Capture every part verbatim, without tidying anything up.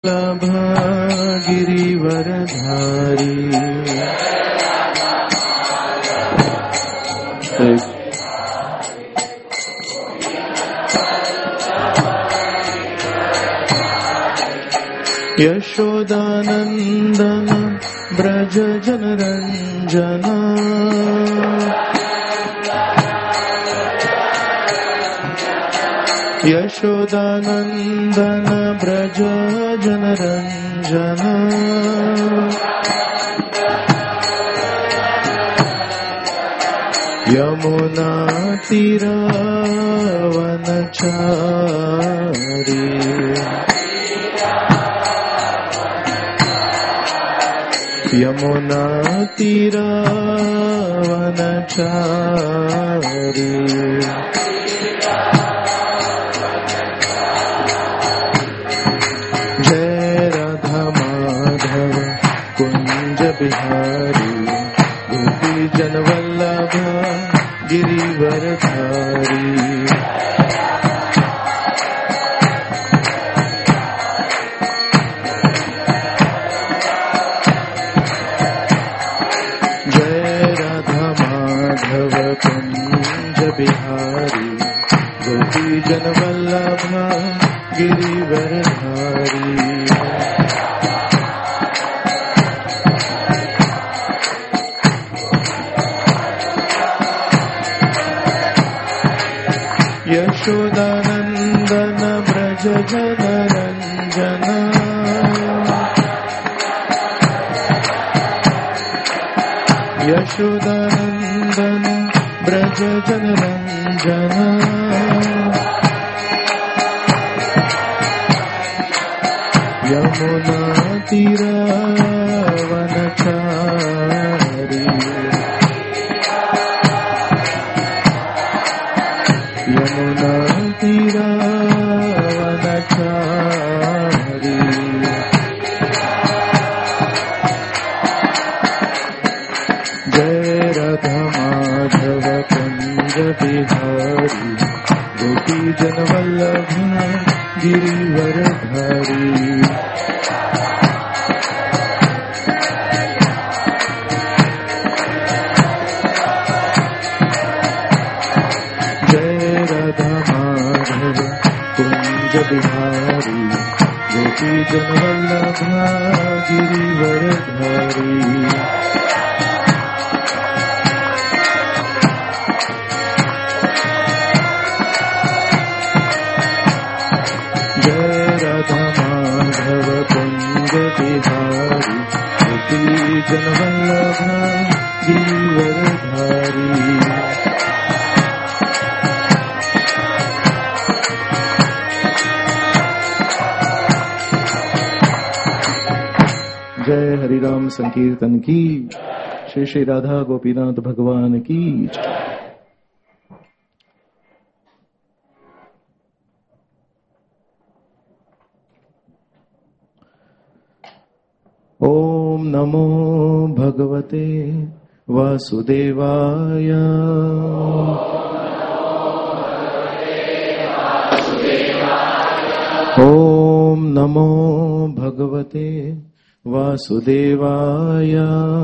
गिरिवरधारी यशोदानंदन ब्रज जनरंजना यशोदानंदन ब्रज जनरंजना यमुना तीरावनचारी यमुना तीरावनचारी बिहारी गोपी जन वल्लभ गिरिवरधारी जय राधा माधव कुंज बिहारी गोपी जन वल्लभ गिरिवरधारी यशोदानंदन ब्रज जनरंजना यशोदानंदन ब्रज जनरंजना यमुना तीरावनचारी यमुना तीरावनचारी जय राधा माधव कुंज बिहारी गोपी जन वल्लभ गिरिवरधारी बिहारी गोपी जन वल्लभ गिरिवरधारी जय राधा माधव कुंज बिहारी गोपी जन वल्लभ गिरिवरधारी जय हरिराम संकीर्तन की श्री श्री राधा गोपीनाथ भगवान की। ओम नमो भगवते वासुदेवाय ओम नमो भगवते वासुदेवाय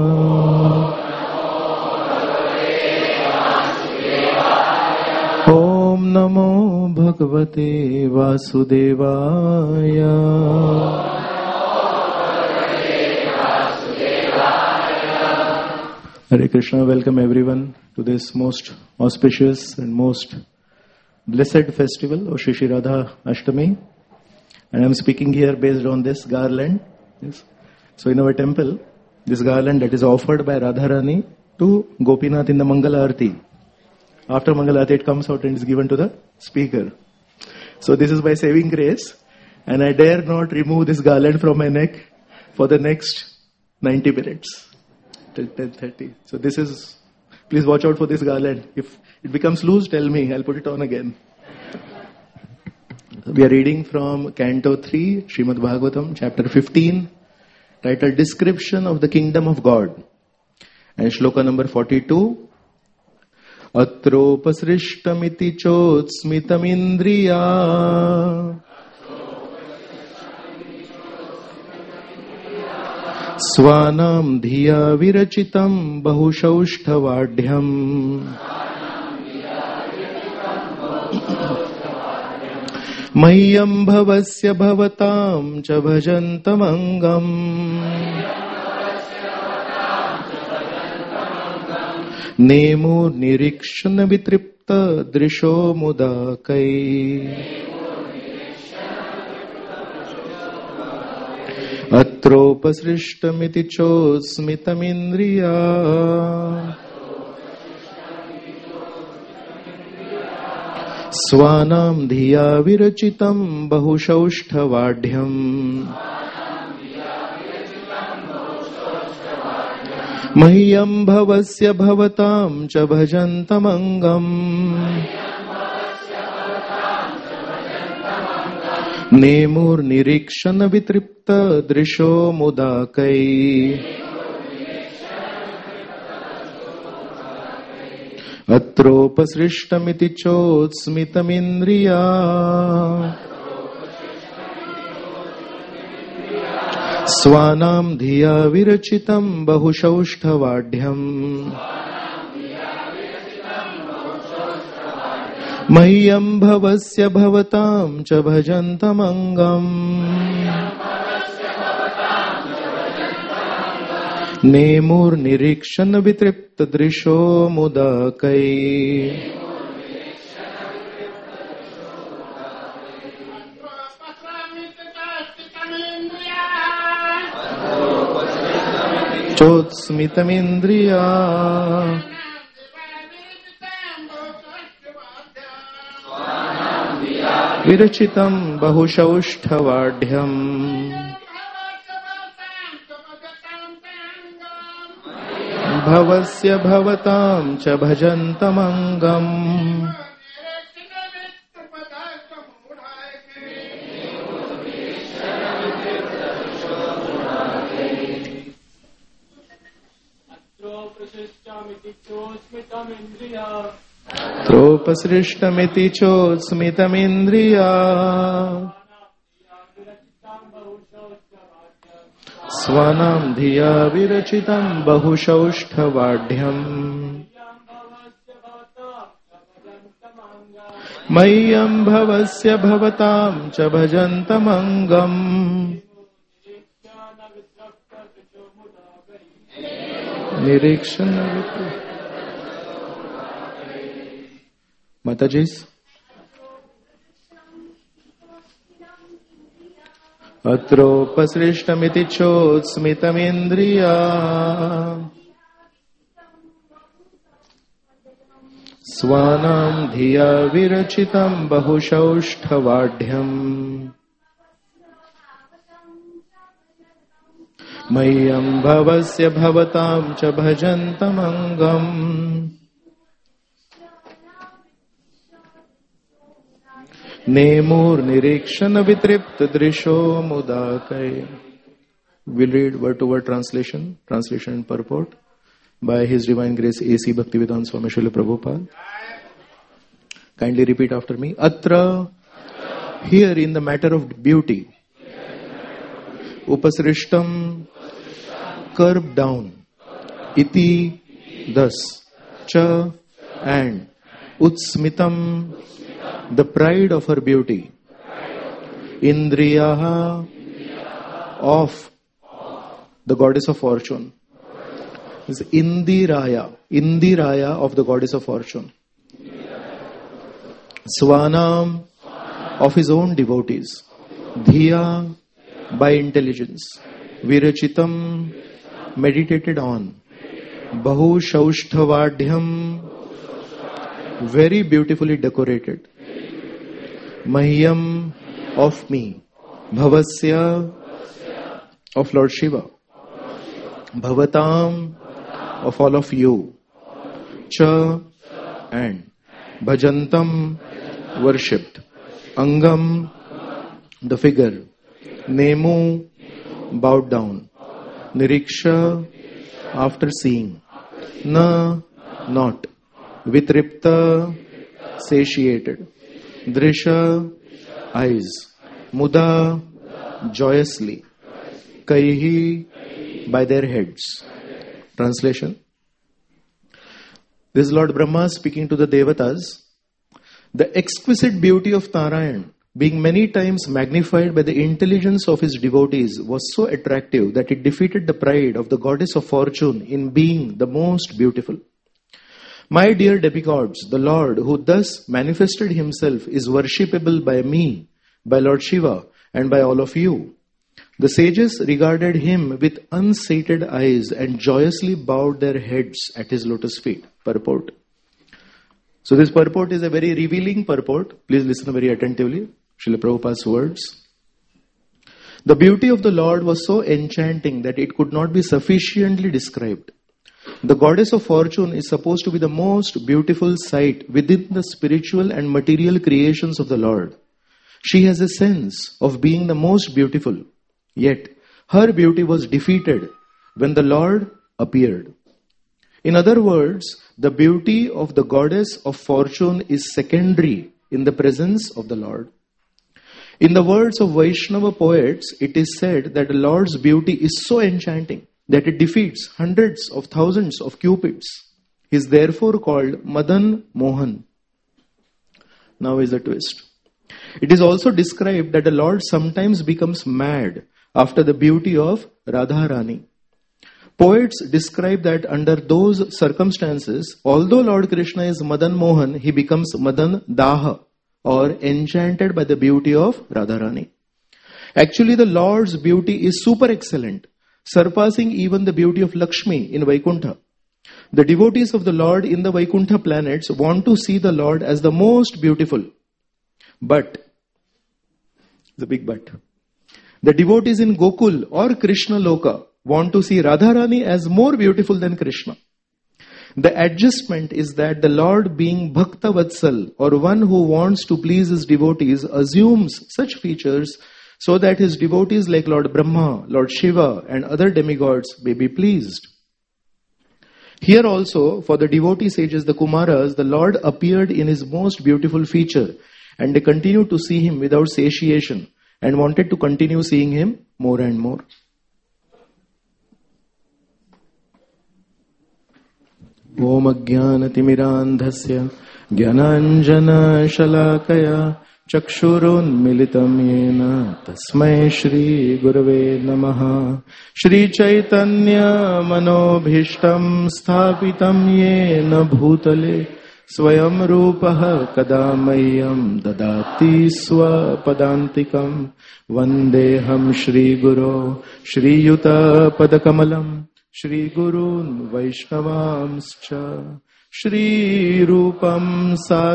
ओम नमो भगवते वासुदेवाय। Hare Krishna, welcome everyone to this most auspicious and most blessed festival of Shri Shri Radha Ashtami. And I am speaking here based on this garland. Yes. So in our temple, this garland that is offered by Radharani to Gopinath in the Mangala Arati. After Mangala Arati, it comes out and is given to the speaker. So this is by saving grace, and I dare not remove this garland from my neck for the next ninety minutes till ten thirty. So this is, please watch out for this garland. If it becomes loose, tell me, I'll put it on again. We are reading from Canto three, Srimad Bhagavatam, chapter fifteen, titled Description of the Kingdom of God. And shloka number forty-two. Atropasrishtamiti chotsmitamindriya स्वानां धिया विरचितं बहुशौष्ठवाढ्यम् मह्यं भवस्य भवतां च भजन्तमङ्गम् नेमुर्निरीक्षन् वितृप्त दृशो मुदाकै अत्रोपसृष्टमिति चोस्मितमिन्द्रिया स्वानां धिया विरचितं बहुशौष्ठवाढ्यम् मह्यं भवस्य भवतां च भजन्तमङ्गम् नेमुर्निरीक्षन् वितृप्त दृशो मुदाकै अत्रोपसृष्टमिति चोत्स्मितमिन्द्रिया स्वानां धिया विरचितं बहुशौष्ठवाढ्यम् मह्यं भवस्य भवतां च भजन्तमङ्गम् नेमुर्निरीक्षन् वितृप्त दृशो मुदाकै चोत्स्मितमिन्द्रिया विरचितं बहुशौष्ठवाढ्यम् भवस्य भवतां च भजन्तमङ्गम् त्रोपसृष्टमिति चोत्स्मितमिन्द्रिया स्वानां धिया विरचितं बहुशौष्ठवाढ्यम् मह्यं भवस्य भवतां च भजन्तमङ्गम् निरीक्षण माताजी's अत्रोपसृष्टमिति चोत्स्मितमिन्द्रिया स्वानां धिया विरचितं बहुशौष्ठवाढ्यम् मह्यं भवस्य भवतां च भजन्तमङ्गम् नेमुर्निरीक्षन् वितृप्त दृशो मुदाकै. We'll read word to word translation, translation and purport by His Divine Grace A C Bhaktivedanta Swami Srila Prabhupada. Kindly repeat after me. Atra, here in the matter of beauty, upasrishtam, curb down, iti, thus, cha, and, utsmitam, the pride of her beauty, indriyaha, of the goddess of fortune, is Indiraya, Indiraya of the goddess of fortune, Swanam, of his own devotees, Dhiya, by intelligence, Virachitam, meditated on, Bahu Shaushthavadyam, very beautifully decorated, Mahyam, of me, Bhavasya, of Lord Shiva, Bhavatam, of all of you, Cha, and Bhajantam, worshipped, Angam, the figure, Nemu, bowed down, Niriksha, after seeing, Na, not, Vitripta, satiated, Drisha, eyes, Muda, joyously, Kaihi, by their heads. Translation. This is Lord Brahma speaking to the Devatas. The exquisite beauty of Narayan, being many times magnified by the intelligence of his devotees, was so attractive that it defeated the pride of the goddess of fortune in being the most beautiful. My dear demigods, the Lord who thus manifested himself is worshipable by me, by Lord Shiva, and by all of you. The sages regarded him with unsated eyes and joyously bowed their heads at his lotus feet. Purport. So this purport is a very revealing purport. Please listen very attentively. Srila Prabhupada's words. The beauty of the Lord was so enchanting that it could not be sufficiently described. The goddess of fortune is supposed to be the most beautiful sight within the spiritual and material creations of the Lord. She has a sense of being the most beautiful. Yet, her beauty was defeated when the Lord appeared. In other words, the beauty of the goddess of fortune is secondary in the presence of the Lord. In the words of Vaishnava poets, it is said that the Lord's beauty is so enchanting that it defeats hundreds of thousands of cupids. He is therefore called Madan Mohan. Now is the twist. It is also described that the Lord sometimes becomes mad after the beauty of Radharani. Poets describe that under those circumstances, although Lord Krishna is Madan Mohan, he becomes Madan Daha, or enchanted by the beauty of Radharani. Actually, the Lord's beauty is super excellent, surpassing even the beauty of Lakshmi in Vaikuntha. The devotees of the Lord in the Vaikuntha planets want to see the Lord as the most beautiful. But, the big but, the devotees in Gokul or Krishna Loka want to see Radharani as more beautiful than Krishna. The adjustment is that the Lord, being Bhakta Vatsal, or one who wants to please his devotees, assumes such features so that his devotees like Lord Brahma, Lord Shiva and other demigods may be pleased. Here also, for the devotee sages, the Kumaras, the Lord appeared in his most beautiful feature, and they continued to see him without satiation and wanted to continue seeing him more and more. Om Ajnana Timirandhasya Jnananjana Shalakaya Chakshurun Militam Yena Tasmai Shri Gurave Namaha. Shri Chaitanya Manobhishtam Sthapitam Yena Bhutale Swayam Rupaha Kadamayyam Dadati Swapadantikam Vandeham Shri Guru Shri Yuta Padakamalam Shri Gurun Vaishnavamscha Shri Rupam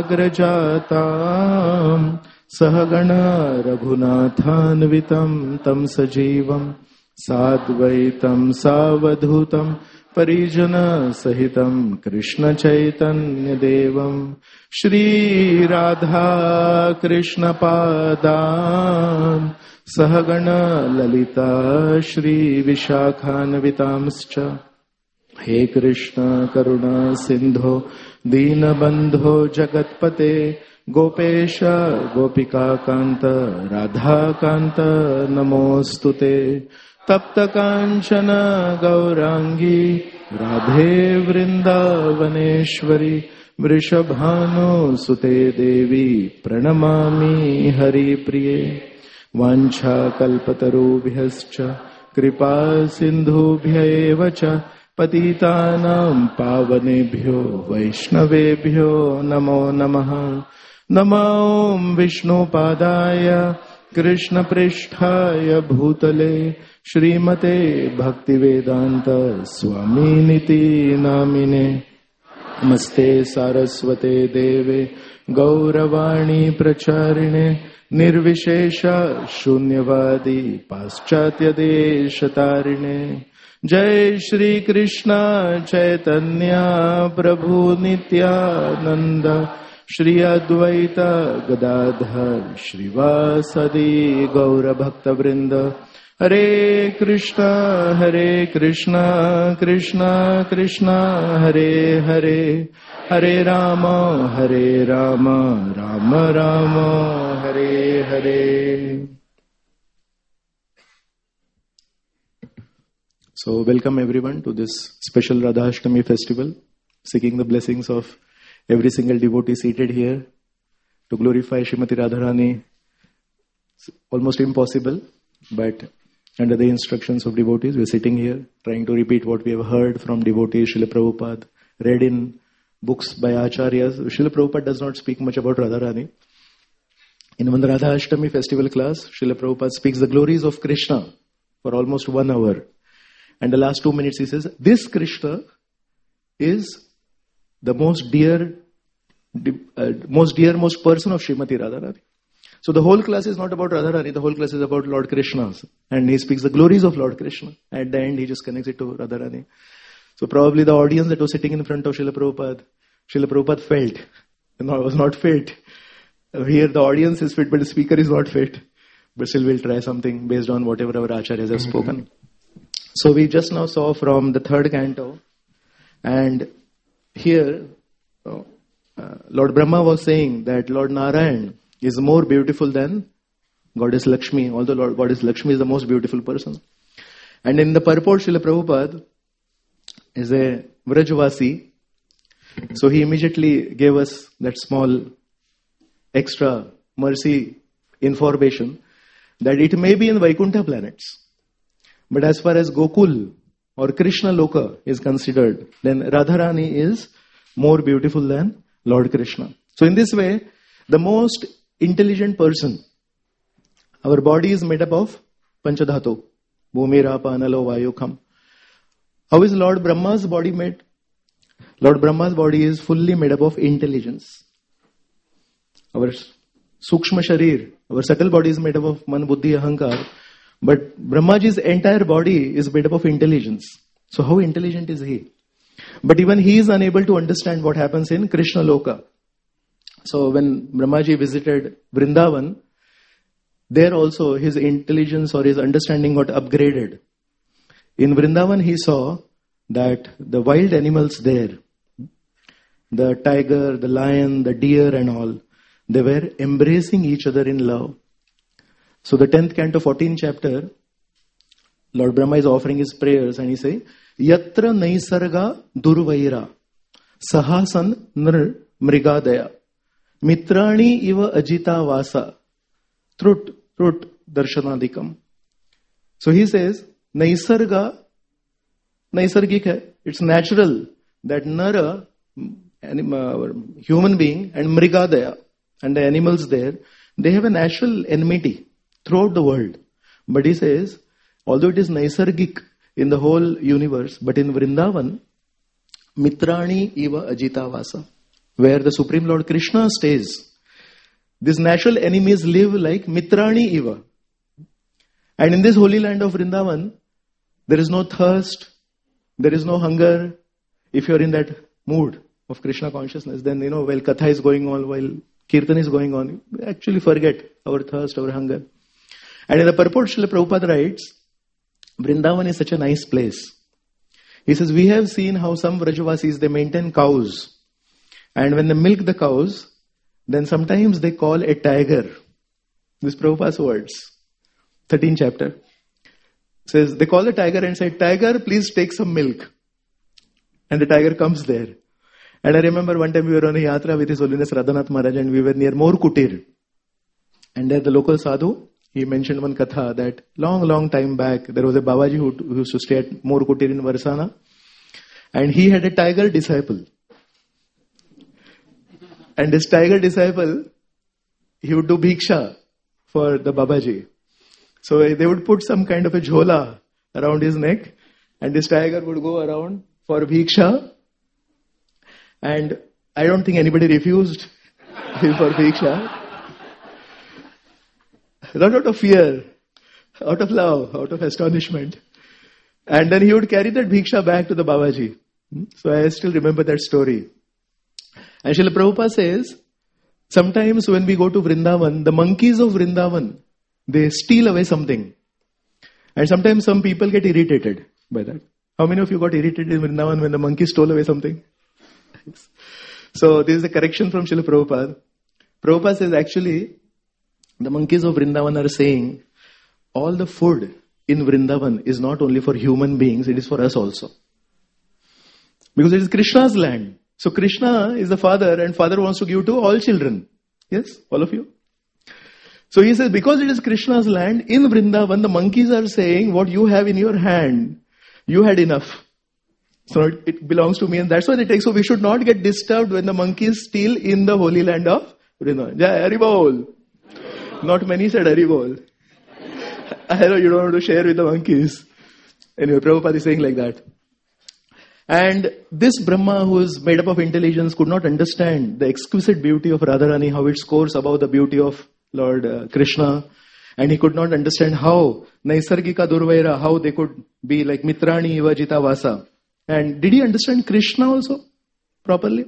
Sagrajatam Sahagana Raghunathanvitam Tam Sajivam Sadvaitam Savadhutam Parijana Sahitam Krishna Chaitanya Devam Shri Radha Krishna Padam Sahagana Lalita Shri Vishakhanvitamscha. He Krishna Karuna Sindho Deenabandho Jagatpate Gopesha Gopika Kanta Radha Kanta Namostute Tapta Kanchana Gaurangi Radhe Vrindavaneshwari Vrishabhanu Sute Devi Pranamami Hari Priye Vancha Kalpatarubhyascha Kripa Sindhubhya evacha Patitanam Pavanebhyo Vaishnavebhyo Namo Namaha. Namo Om Vishnu Padaya Krishna Pristhaya Bhutale Shrimate Bhaktivedanta Swami Niti Namine. Namaste Saraswate Deve Gauravani Pracharine Nirvishesha Shunyavadi Paschatya Deshatarine. Jai Shri Krishna Chaitanya Prabhu Nityananda Shri Advaita Gadadhar Shrivasadi Gaura Bhakta Vrinda. Hare Krishna Hare Krishna Krishna Krishna Hare Hare Hare Rama Hare Rama Rama Rama Hare Hare. So welcome everyone to this special Radha Ashtami festival, seeking the blessings of every single devotee seated here to glorify Srimati Radharani. It's almost impossible, but under the instructions of devotees, we're sitting here trying to repeat what we have heard from devotees, Srila Prabhupada, read in books by Acharyas. Srila Prabhupada does not speak much about Radharani. In one Radha Ashtami festival class, Srila Prabhupada speaks the glories of Krishna for almost one hour. And the last two minutes he says, this Krishna is the most dear, uh, most dear, most person of Srimati Radharani. So the whole class is not about Radharani, the whole class is about Lord Krishna. And he speaks the glories of Lord Krishna. At the end, he just connects it to Radharani. So probably the audience that was sitting in front of Srila Prabhupada, Srila Prabhupada felt, no, was not fit. Here the audience is fit, but the speaker is not fit. But still we'll try something based on whatever our acharyas have spoken. So we just now saw from the third canto, and here uh, Lord Brahma was saying that Lord Narayan is more beautiful than Goddess Lakshmi, although Lord Goddess Lakshmi is the most beautiful person. And in the purport, Srila Prabhupada is a Vrajvasi, so he immediately gave us that small extra mercy information that it may be in Vaikuntha planets. But as far as Gokul or Krishna Loka is considered, then Radharani is more beautiful than Lord Krishna. So in this way, the most intelligent person, our body is made up of Panchadhatu, Bhumi, Rapa, Analo, Vayu, Kham. How is Lord Brahma's body made? Lord Brahma's body is fully made up of intelligence. Our Sukshma Sharir, our subtle body is made up of Man, Buddhi, Ahankar. But Brahmaji's entire body is made up of intelligence. So how intelligent is he? But even he is unable to understand what happens in Krishna Loka. So when Brahmaji visited Vrindavan, there also his intelligence or his understanding got upgraded. In Vrindavan he saw that the wild animals there, the tiger, the lion, the deer and all, they were embracing each other in love. So the tenth canto, fourteenth chapter, Lord Brahma is offering his prayers and he says, Yatra naisarga durvaira sahasan nr mrigadaya mitrani iva ajita vasa trut trut darshanadikam. So he says, naisarga, naisargik hai, it's natural that nara, human being, and mrigadaya, and the animals there, they have a natural enmity throughout the world. But he says, although it is naisargik in the whole universe, but in Vrindavan, mitrani iva ajita vasa, where the Supreme Lord Krishna stays, these natural enemies live like mitrani iva. And in this holy land of Vrindavan, there is no thirst, there is no hunger. If you are in that mood of Krishna consciousness, then you know, while Katha is going on, while Kirtan is going on, we actually forget our thirst, our hunger. And in the purport, Srila Prabhupada writes, Vrindavan is such a nice place. He says, we have seen how some Vrajavasis, they maintain cows. And when they milk the cows, then sometimes they call a tiger. This Prabhupada's words. thirteenth chapter. Says, they call the tiger and say, tiger, please take some milk. And the tiger comes there. And I remember one time we were on a yatra with His Holiness Radhanath Maharaj and we were near Mor Kutir. And there the local sadhu, he mentioned one katha that long, long time back, there was a Babaji who, who used to stay at Mor Kutir in Varsana. And he had a tiger disciple. And this tiger disciple, he would do bhiksha for the Babaji. So they would put some kind of a jhola around his neck. And this tiger would go around for bhiksha. And I don't think anybody refused him for bhiksha. Not out of fear, out of love, out of astonishment. And then he would carry that bhiksha back to the Babaji. So I still remember that story. And Srila Prabhupada says, sometimes when we go to Vrindavan, the monkeys of Vrindavan, they steal away something. And sometimes some people get irritated by that. How many of you got irritated in Vrindavan when the monkey stole away something? So this is a correction from Srila Prabhupada. Prabhupada says actually, the monkeys of Vrindavan are saying, all the food in Vrindavan is not only for human beings, it is for us also. Because it is Krishna's land. So Krishna is the father and father wants to give to all children. Yes, all of you. So he says, because it is Krishna's land, in Vrindavan, the monkeys are saying, what you have in your hand, you had enough. So it, it belongs to me, and that's why they take. So we should not get disturbed when the monkeys steal in the holy land of Vrindavan. Jai Haribol. Not many said Haribol. I know you don't want to share with the monkeys. Anyway, Prabhupada is saying like that. And this Brahma, who is made up of intelligence, could not understand the exquisite beauty of Radharani, how it scores above the beauty of Lord uh, Krishna. And he could not understand how Naisargika Durvaira, how they could be like Mitrani Iva Jita Vasa. And did he understand Krishna also properly?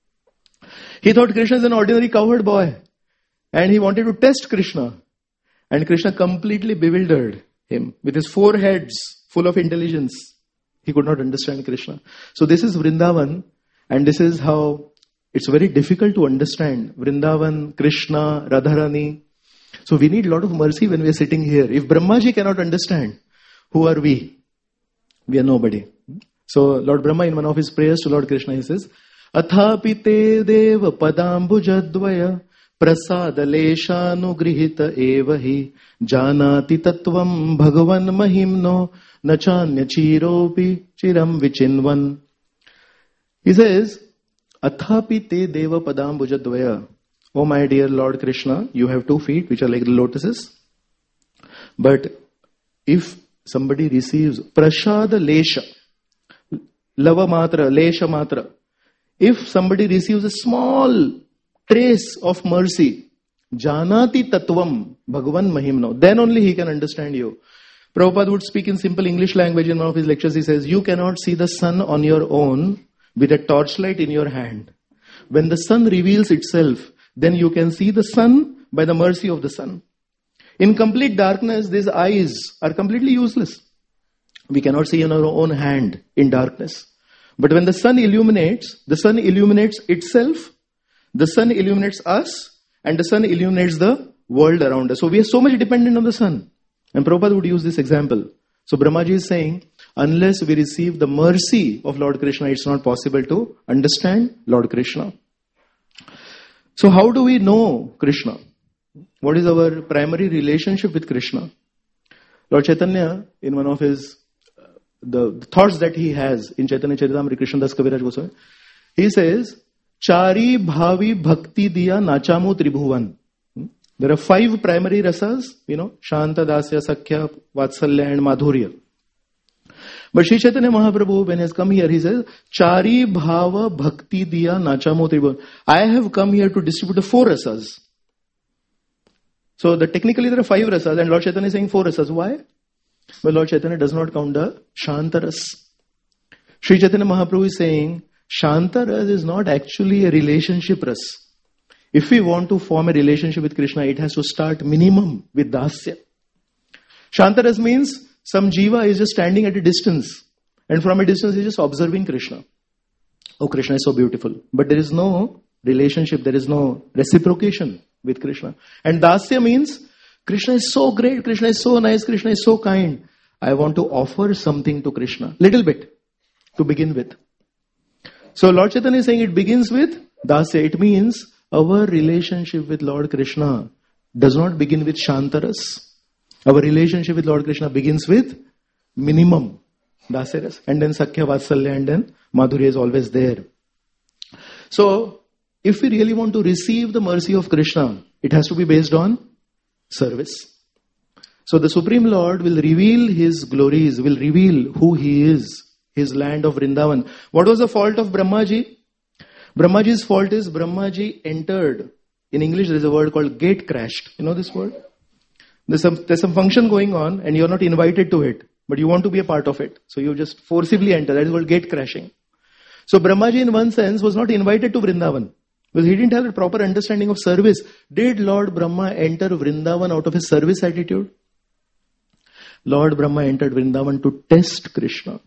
He thought Krishna is an ordinary cowherd boy. And he wanted to test Krishna. And Krishna completely bewildered him with his four heads full of intelligence. He could not understand Krishna. So this is Vrindavan, and this is how it's very difficult to understand Vrindavan, Krishna, Radharani. So we need a lot of mercy when we are sitting here. If Brahmaji cannot understand, who are we? We are nobody. So Lord Brahma, in one of his prayers to Lord Krishna, he says, Athapi te deva padambujadvaya prasada leshanugrihita evahi janati tattvam bhagavan mahimno nachanya chiropi chiram vichinvan. He says, Athapi te deva padambujadvaya. Oh my dear Lord Krishna, you have two feet which are like the lotuses. But if somebody receives prasada lesha, lava matra, lesha matra, if somebody receives a small trace of mercy, janati tattvam bhagavan mahimno, then only he can understand you. Prabhupada would speak in simple English language in one of his lectures. He says, you cannot see the sun on your own with a torchlight in your hand. When the sun reveals itself, then you can see the sun by the mercy of the sun. In complete darkness, these eyes are completely useless. We cannot see in our own hand in darkness. But when the sun illuminates, the sun illuminates itself, the sun illuminates us, and the sun illuminates the world around us. So we are so much dependent on the sun. And Prabhupada would use this example. So Brahmaji is saying, unless we receive the mercy of Lord Krishna, it's not possible to understand Lord Krishna. So how do we know Krishna? What is our primary relationship with Krishna? Lord Chaitanya, in one of his, uh, the, the thoughts that he has in Chaitanya Charitamrita, Krishna Das Kaviraj Goswami, he says, Chari bhavi bhakti diya nachamu tribhuvan. There are five primary rasas, you know, Shanta, Dasya, Sakhya, Vatsalya and Madhurya. But Sri Chaitanya Mahaprabhu, when he has come here, he says, Chari bhava bhakti diya nachamu tribhuvan. I have come here to distribute the four rasas. So the, technically there are five rasas, and Lord Chaitanya is saying four rasas. Why? But Lord Chaitanya does not count the Shantaras. Sri Chaitanya Mahaprabhu is saying, Shantaras is not actually a relationship ras. If we want to form a relationship with Krishna, it has to start minimum with Dasya. Shantaras means some jiva is just standing at a distance, and from a distance he is just observing Krishna. Oh, Krishna is so beautiful. But there is no relationship, there is no reciprocation with Krishna. And Dasya means Krishna is so great, Krishna is so nice, Krishna is so kind. I want to offer something to Krishna. Little bit to begin with. So Lord Chaitanya is saying it begins with Dasya. It means our relationship with Lord Krishna does not begin with Shantaras. Our relationship with Lord Krishna begins with minimum Dasyaras. And then Sakhya, Vatsalya, and then Madhurya is always there. So, if we really want to receive the mercy of Krishna, it has to be based on service. So the Supreme Lord will reveal His glories, will reveal who He is, His land of Vrindavan. What was the fault of Brahmaji? Brahmaji's fault is Brahmaji entered. In English there is a word called gate crashed. You know this word? There's some, there's some function going on and you're not invited to it. But you want to be a part of it. So you just forcibly enter. That is called gate crashing. So Brahmaji in one sense was not invited to Vrindavan. Because he didn't have a proper understanding of service. Did Lord Brahma enter Vrindavan out of his service attitude? Lord Brahma entered Vrindavan to test Krishna.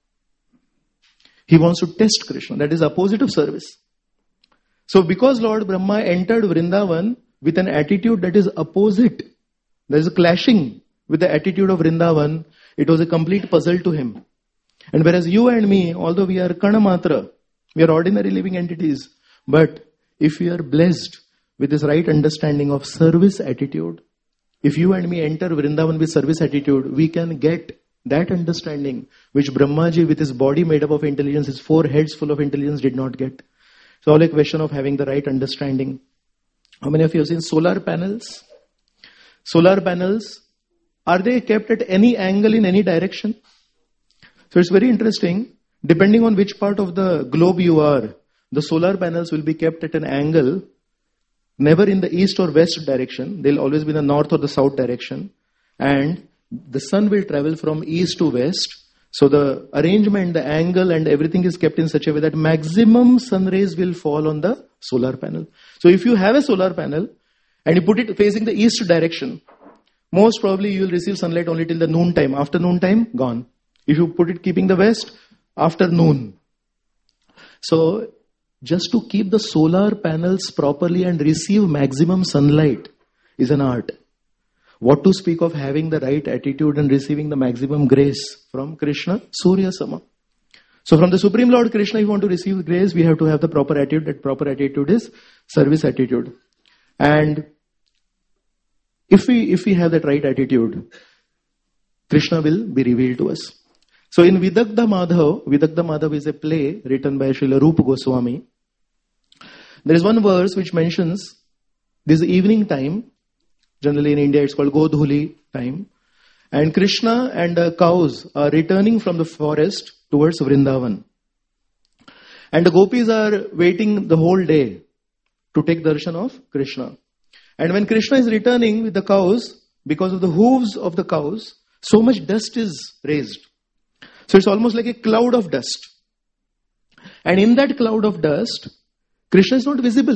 He wants to test Krishna. That is opposite of service. So because Lord Brahma entered Vrindavan with an attitude that is opposite, there is a clashing with the attitude of Vrindavan, it was a complete puzzle to him. And whereas you and me, although we are Kanamatra, we are ordinary living entities, but if we are blessed with this right understanding of service attitude, if you and me enter Vrindavan with service attitude, we can get that understanding which Brahmaji with his body made up of intelligence, his four heads full of intelligence did not get. It's all a question of having the right understanding. How many of you have seen solar panels? Solar panels, are they kept at any angle in any direction? So it's very interesting. Depending on which part of the globe you are, the solar panels will be kept at an angle, never in the east or west direction. They'll always be in the north or the south direction. And the sun will travel from east to west. So the arrangement, the angle and everything is kept in such a way that maximum sun rays will fall on the solar panel. So if you have a solar panel and you put it facing the east direction, most probably you will receive sunlight only till the noon time. After noon time, gone. If you put it keeping the west, after noon. So just to keep the solar panels properly and receive maximum sunlight is an art. What to speak of having the right attitude and receiving the maximum grace from Krishna, Surya Sama. So from the Supreme Lord Krishna, if you want to receive grace, we have to have the proper attitude. That proper attitude is service attitude. And if we if we have that right attitude, Krishna will be revealed to us. So in Vidagdha Madhav, Vidagdha Madhav is a play written by Srila Rupa Goswami. There is one verse which mentions this evening time. Generally in India it's called Godhuli time. And Krishna and the cows are returning from the forest towards Vrindavan. And the gopis are waiting the whole day to take darshan of Krishna. And when Krishna is returning with the cows, because of the hooves of the cows, so much dust is raised. So it's almost like a cloud of dust. And in that cloud of dust, Krishna is not visible.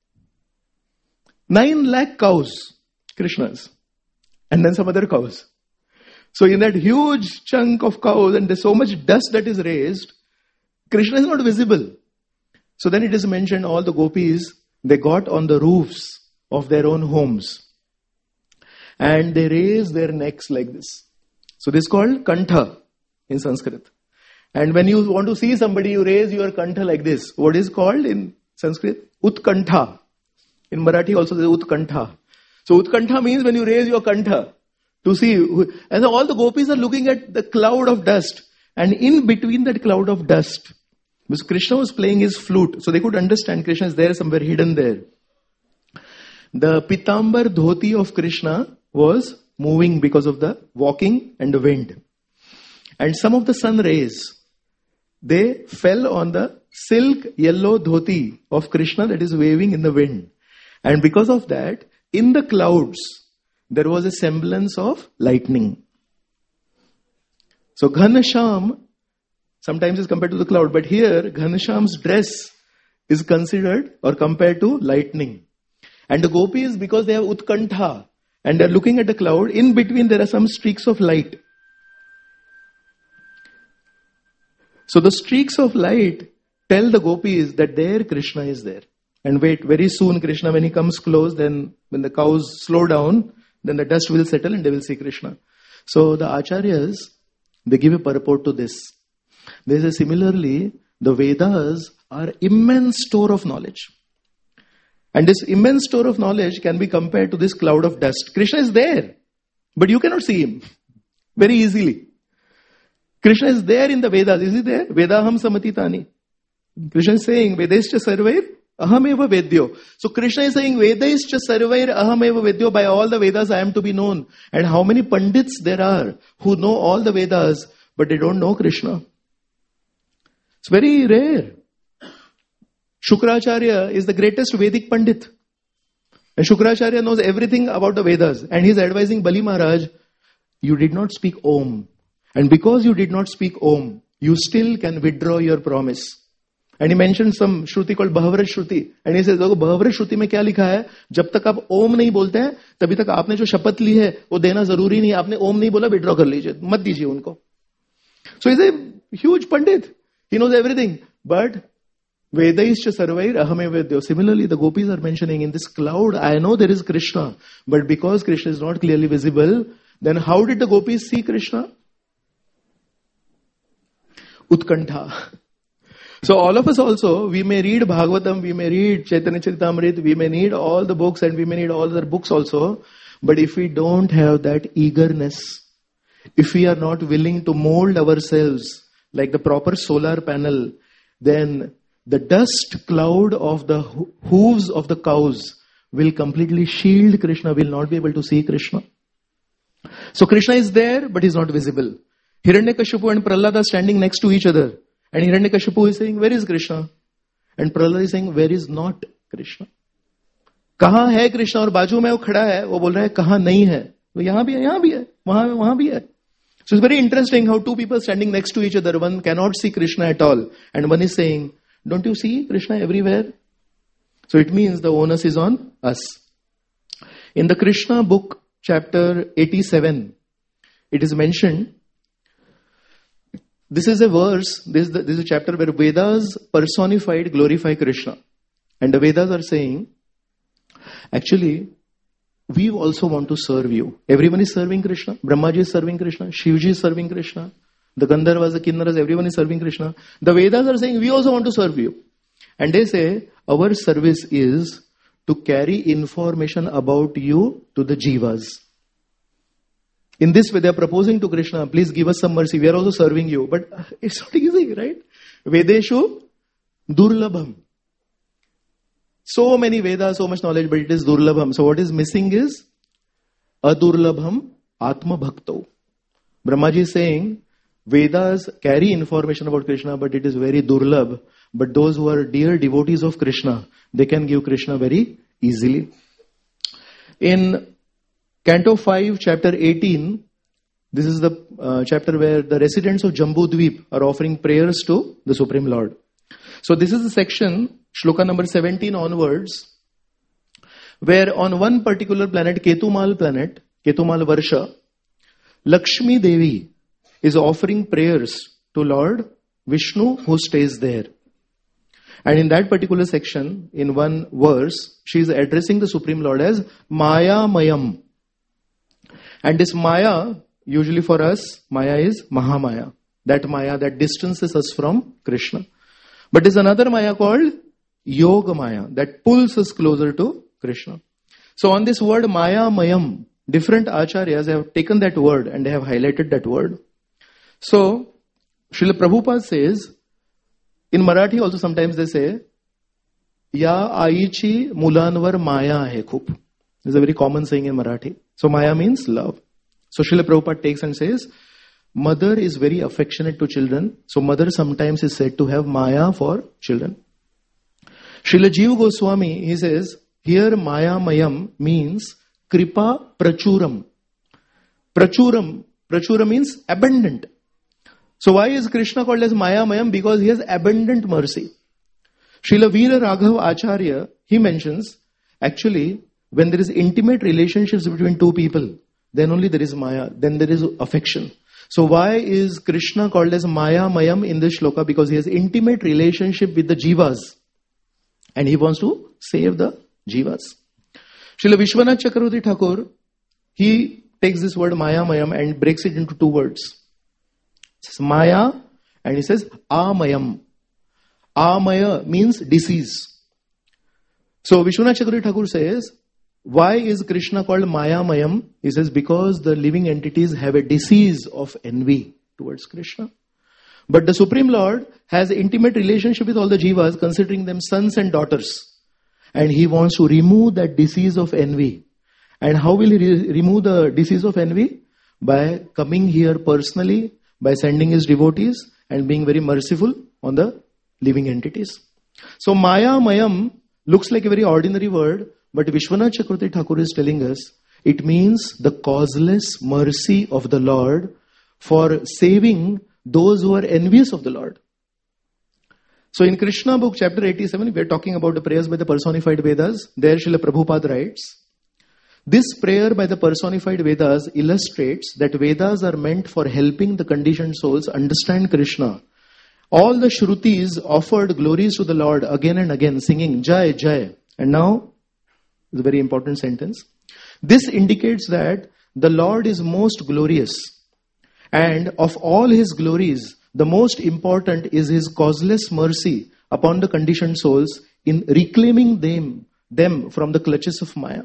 Nine lakh cows. Krishnas, and then some other cows. So in that huge chunk of cows and there's so much dust that is raised, Krishna is not visible. So then it is mentioned all the gopis, they got on the roofs of their own homes and they raised their necks like this. So this is called kantha in Sanskrit. And when you want to see somebody, you raise your kantha like this. What is called in Sanskrit? Utkantha. In Marathi also there is Utkantha. So Utkantha means when you raise your kantha to see. And all the gopis are looking at the cloud of dust. And in between that cloud of dust, because Krishna was playing his flute, so they could understand Krishna is there somewhere hidden there. The Pitambar dhoti of Krishna was moving because of the walking and the wind. And some of the sun rays, they fell on the silk yellow dhoti of Krishna that is waving in the wind. And because of that, in the clouds, there was a semblance of lightning. So Ghanasham sometimes is compared to the cloud, but here Ghanasham's dress is considered or compared to lightning. And the gopis, because they have Utkantha and they are looking at the cloud, in between there are some streaks of light. So the streaks of light tell the gopis that there Krishna is there. And wait, very soon Krishna, when he comes close, then when the cows slow down, then the dust will settle and they will see Krishna. So the Acharyas, they give a purport to this. They say similarly, the Vedas are immense store of knowledge. And this immense store of knowledge can be compared to this cloud of dust. Krishna is there, but you cannot see him very easily. Krishna is there in the Vedas. Is he there? Vedaham samatitani. Krishna is saying, Vedescha sarvair ahameva vedyo. So Krishna is saying, Vedescha sarvair ahameva vedyo. By all the Vedas I am to be known. And how many Pandits there are who know all the Vedas, but they don't know Krishna. It's very rare. Shukracharya is the greatest Vedic Pandit. And Shukracharya knows everything about the Vedas. And he's advising Bali Maharaj, you did not speak Om. And because you did not speak Om, you still can withdraw your promise. And he mentioned some Shruti called Bhavrat Shruti. And he says, Bhavrat Shruti में क्या लिखा है? जब तक आप ओम नहीं बोलते हैं, तभी तक आपने जो शपथ ली है, वो देना जरूरी नहीं. आपने ओम नहीं बोला, withdraw कर लीजिए. मत दीजिए उनको. So he's a huge Pandit. He knows everything. But Vedaischa sarvair ahame vedyo. Similarly, the gopis are mentioning in this cloud, I know there is Krishna. But because Krishna is not clearly visible, Then how did the gopis see Krishna? Utkantha. So all of us also, we may read Bhagavatam, we may read Chaitanya Charitamrita, we may need all the books and we may need all other books also. But if we don't have that eagerness, if we are not willing to mold ourselves like the proper solar panel, then the dust cloud of the ho- hooves of the cows will completely shield Krishna, will not be able to see Krishna. So Krishna is there, but he's not visible. Hiranyakashipu and Prahlada are standing next to each other. And Hiranyakashipu is saying, where is Krishna? And Prahlada is saying, where is not Krishna? कहाँ है कृष्ण और बाजू में वो खड़ा है, वो बोल रहा है कहाँ नहीं है, वो यहाँ भी है, यहाँ भी है, वहां वहां भी है. So it's very interesting how two people standing next to each other, one cannot see Krishna at all, and one is saying, don't you see Krishna everywhere? So it means the onus is on us. In the Krishna book, chapter eighty-seven, it is mentioned, this is a verse, this is, the, this is a chapter where Vedas personified glorify Krishna. And the Vedas are saying, actually, we also want to serve you. Everyone is serving Krishna. Brahmaji is serving Krishna. Shivji is serving Krishna. The Gandharvas, the Kinnaras, everyone is serving Krishna. The Vedas are saying, we also want to serve you. And they say, our service is to carry information about you to the jivas. In this way, they are proposing to Krishna, please give us some mercy. We are also serving you. But it's not easy, right? Vedeshu durlabham. So many Vedas, so much knowledge, but it is durlabham. So what is missing is adurlabham atma bhakto. Brahmaji is saying, Vedas carry information about Krishna, but it is very durlabh. But those who are dear devotees of Krishna, they can give Krishna very easily. In Canto five, chapter eighteen, this is the uh, chapter where the residents of Jambu Dweep are offering prayers to the Supreme Lord. So this is the section, shloka number seventeen onwards, where on one particular planet, Ketumal planet, Ketumal Varsha, Lakshmi Devi is offering prayers to Lord Vishnu who stays there. And in that particular section, in one verse, she is addressing the Supreme Lord as Maya Mayam. And this Maya, usually for us, Maya is Mahamaya. That Maya that distances us from Krishna. But there's another Maya called Yoga Maya that pulls us closer to Krishna. So on this word Maya Mayam, different acharyas have taken that word and they have highlighted that word. So Srila Prabhupada says, in Marathi also sometimes they say, Ya aichi mulanvar maya hai khub. This is a very common saying in Marathi. So Maya means love. So Srila Prabhupada takes and says, mother is very affectionate to children. So mother sometimes is said to have Maya for children. Srila Jiva Goswami, he says, here Maya Mayam means Kripa Prachuram. Prachuram. Prachuram means abundant. So why is Krishna called as Maya Mayam? Because he has abundant mercy. Srila Veera Raghav Acharya, he mentions, actually, when there is intimate relationships between two people, then only there is Maya, then there is affection. So why is Krishna called as Maya Mayam in this shloka? Because he has intimate relationship with the jivas. And he wants to save the jivas. Srila Vishwanath Chakravarti Thakur, he takes this word Maya Mayam and breaks it into two words. It says Maya and he says Amayam. Amaya means disease. So Vishwanath Chakravarti Thakur says, why is Krishna called Maya Mayam? He says, because the living entities have a disease of envy towards Krishna. But the Supreme Lord has intimate relationship with all the jivas, considering them sons and daughters. And he wants to remove that disease of envy. And how will he re- remove the disease of envy? By coming here personally, by sending his devotees and being very merciful on the living entities. So Maya Mayam looks like a very ordinary word, but Vishwanath Chakravarti Thakur is telling us, it means the causeless mercy of the Lord for saving those who are envious of the Lord. So in Krishna book, chapter eighty-seven, we are talking about the prayers by the personified Vedas. There Srila Prabhupada writes, this prayer by the personified Vedas illustrates that Vedas are meant for helping the conditioned souls understand Krishna. All the Shrutis offered glories to the Lord again and again, singing Jai Jai. And now, it's a very important sentence. This indicates that the Lord is most glorious. And of all his glories, the most important is his causeless mercy upon the conditioned souls in reclaiming them, them from the clutches of Maya.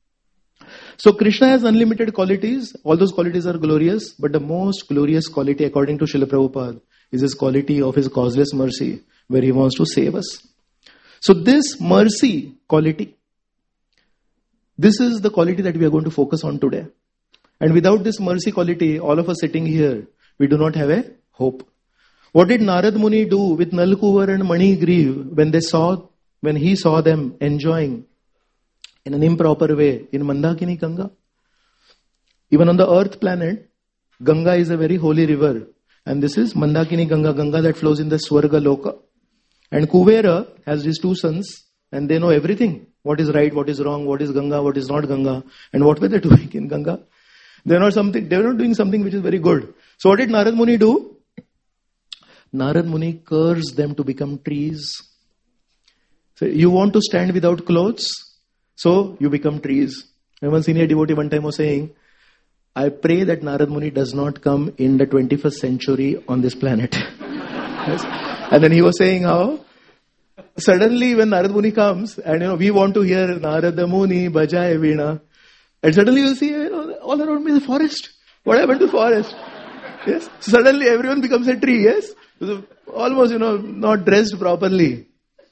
So Krishna has unlimited qualities. All those qualities are glorious. But the most glorious quality, according to Srila Prabhupada, is his quality of his causeless mercy, where he wants to save us. So this mercy quality, this is the quality that we are going to focus on today. And without this mercy quality, all of us sitting here, we do not have a hope. What did Narad Muni do with Nalkuvar and Manigriv when they saw, when he saw them enjoying in an improper way in Mandakini Ganga? Even on the earth planet, Ganga is a very holy river. And this is Mandakini Ganga, Ganga that flows in the Swarga Loka. And Kuvera has his two sons, and they know everything. What is right, what is wrong, what is Ganga, what is not Ganga, and what were they doing in Ganga. They are not something, they are not doing something which is very good. So what did Narad Muni do? Narad Muni cursed them to become trees. So you want to stand without clothes, so you become trees. And one senior devotee one time was saying, I pray that Narad Muni does not come in the twenty-first century on this planet. Yes. And then he was saying how suddenly when Narad Muni comes, and you know, we want to hear Narada Muni Bajai Veena, and suddenly you see, you know, all around me is a forest. What happened to forest? Yes. Suddenly everyone becomes a tree, yes? So almost, you know, not dressed properly.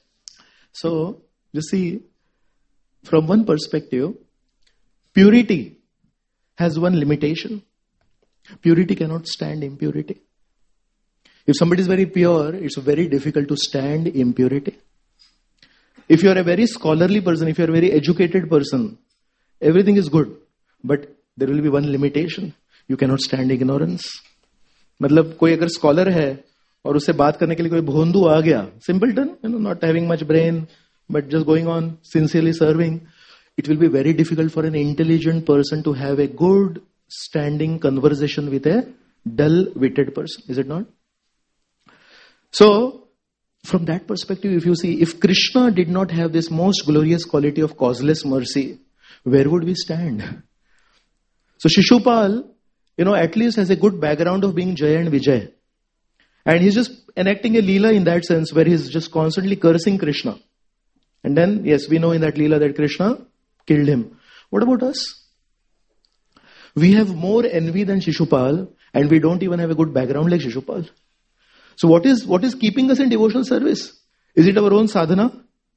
So, you see, from one perspective, purity has one limitation. Purity cannot stand impurity. If somebody is very pure, it's very difficult to stand impurity. If you are a very scholarly person, if you are a very educated person, everything is good. But there will be one limitation. You cannot stand ignorance. मतलब कोई अगर scholar है और उससे बात करने के लिए कोई भोंदू आ गया, simpleton, you know, not having much brain, but just going on sincerely serving, it will be very difficult for an intelligent person to have a good standing conversation with a dull-witted person. Is it not? So, from that perspective, if you see, if Krishna did not have this most glorious quality of causeless mercy, where would we stand? So Shishupal, you know, at least has a good background of being Jaya and Vijay. And he's just enacting a Leela in that sense where he's just constantly cursing Krishna. And then, yes, we know in that Leela that Krishna killed him. What about us? We have more envy than Shishupal and we don't even have a good background like Shishupal. So what is what is keeping us in devotional service? Is it our own sadhana?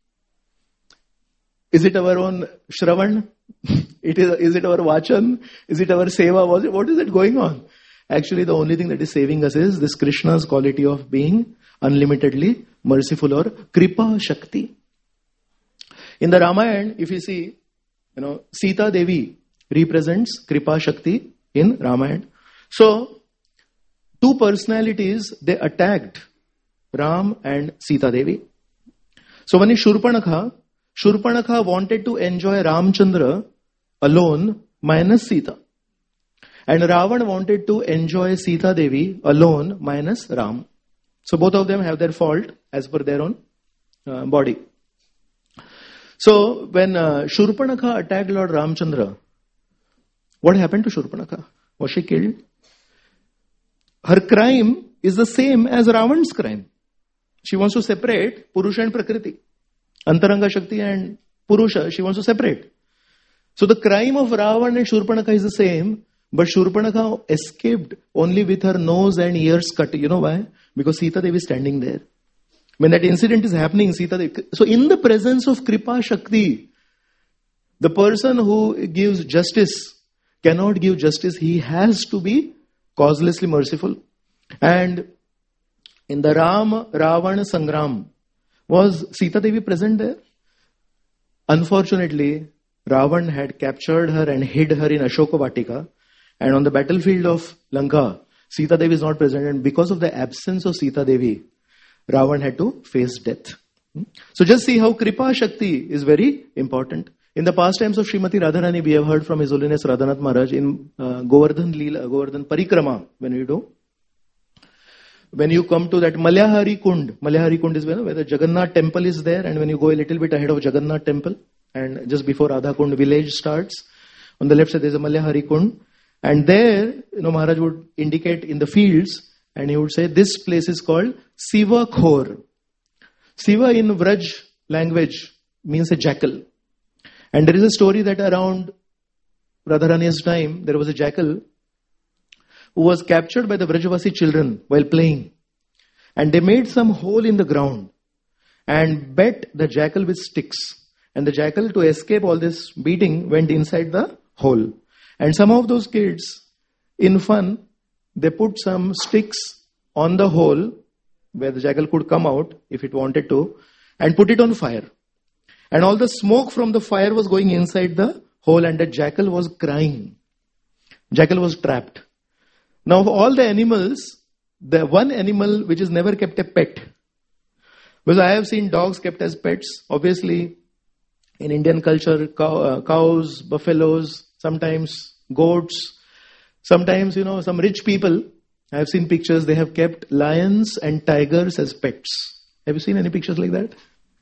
Is it our own Shravan? It is, is it our Vachan? Is it our Seva? What is it going on? Actually, the only thing that is saving us is this Krishna's quality of being unlimitedly merciful or Kripa Shakti. In the Ramayana, if you see, you know, Sita Devi represents Kripa Shakti in Ramayana. So, two personalities, they attacked Ram and Sita Devi. So, when Shurpanakha, Shurpanakha wanted to enjoy Ramchandra alone minus Sita. And Ravan wanted to enjoy Sita Devi alone minus Ram. So both of them have their fault as per their own uh, body. So when uh, Shurpanakha attacked Lord Ramchandra, what happened to Shurpanakha? Was she killed? Her crime is the same as Ravan's crime. She wants to separate Purusha and Prakriti. Antaranga Shakti and Purusha, she wants to separate. So the crime of Ravan and Shurpanakha is the same, but Shurpanakha escaped only with her nose and ears cut. You know why? Because Sita Devi is standing there. When that incident is happening, Sita Devi... So in the presence of Kripa Shakti, the person who gives justice cannot give justice. He has to be causelessly merciful. And in the Ram Ravana Sangram, was Sita Devi present there? Unfortunately, Ravan had captured her and hid her in Ashoka Vatika. And on the battlefield of Lanka, Sita Devi is not present. And because of the absence of Sita Devi, Ravan had to face death. So just see how Kripa Shakti is very important. In the pastimes of Srimati Radharani, we have heard from His Holiness Radhanath Maharaj in uh, Govardhan Leela, Govardhan Parikrama, when we do. When you come to that Malyahari Kund, Malyahari Kund is where, where the Jagannath temple is there, and when you go a little bit ahead of Jagannath temple, and just before Radha Kund village starts, on the left side there is a Malyahari Kund. And there, you know, Maharaj would indicate in the fields and he would say, this place is called Siva Khor. Siva in Vraj language means a jackal. And there is a story that around Radharani's time, there was a jackal who was captured by the Vrajavasi children while playing. And they made some hole in the ground and bet the jackal with sticks. And the jackal, to escape all this beating, went inside the hole. And some of those kids, in fun, they put some sticks on the hole where the jackal could come out if it wanted to, and put it on fire. And all the smoke from the fire was going inside the hole, and the jackal was crying. Jackal was trapped. Now, of all the animals, the one animal which is never kept a pet. Because I have seen dogs kept as pets. Obviously, in Indian culture, cow, uh, cows, buffaloes, sometimes goats, sometimes, you know, some rich people, I have seen pictures, they have kept lions and tigers as pets. Have you seen any pictures like that?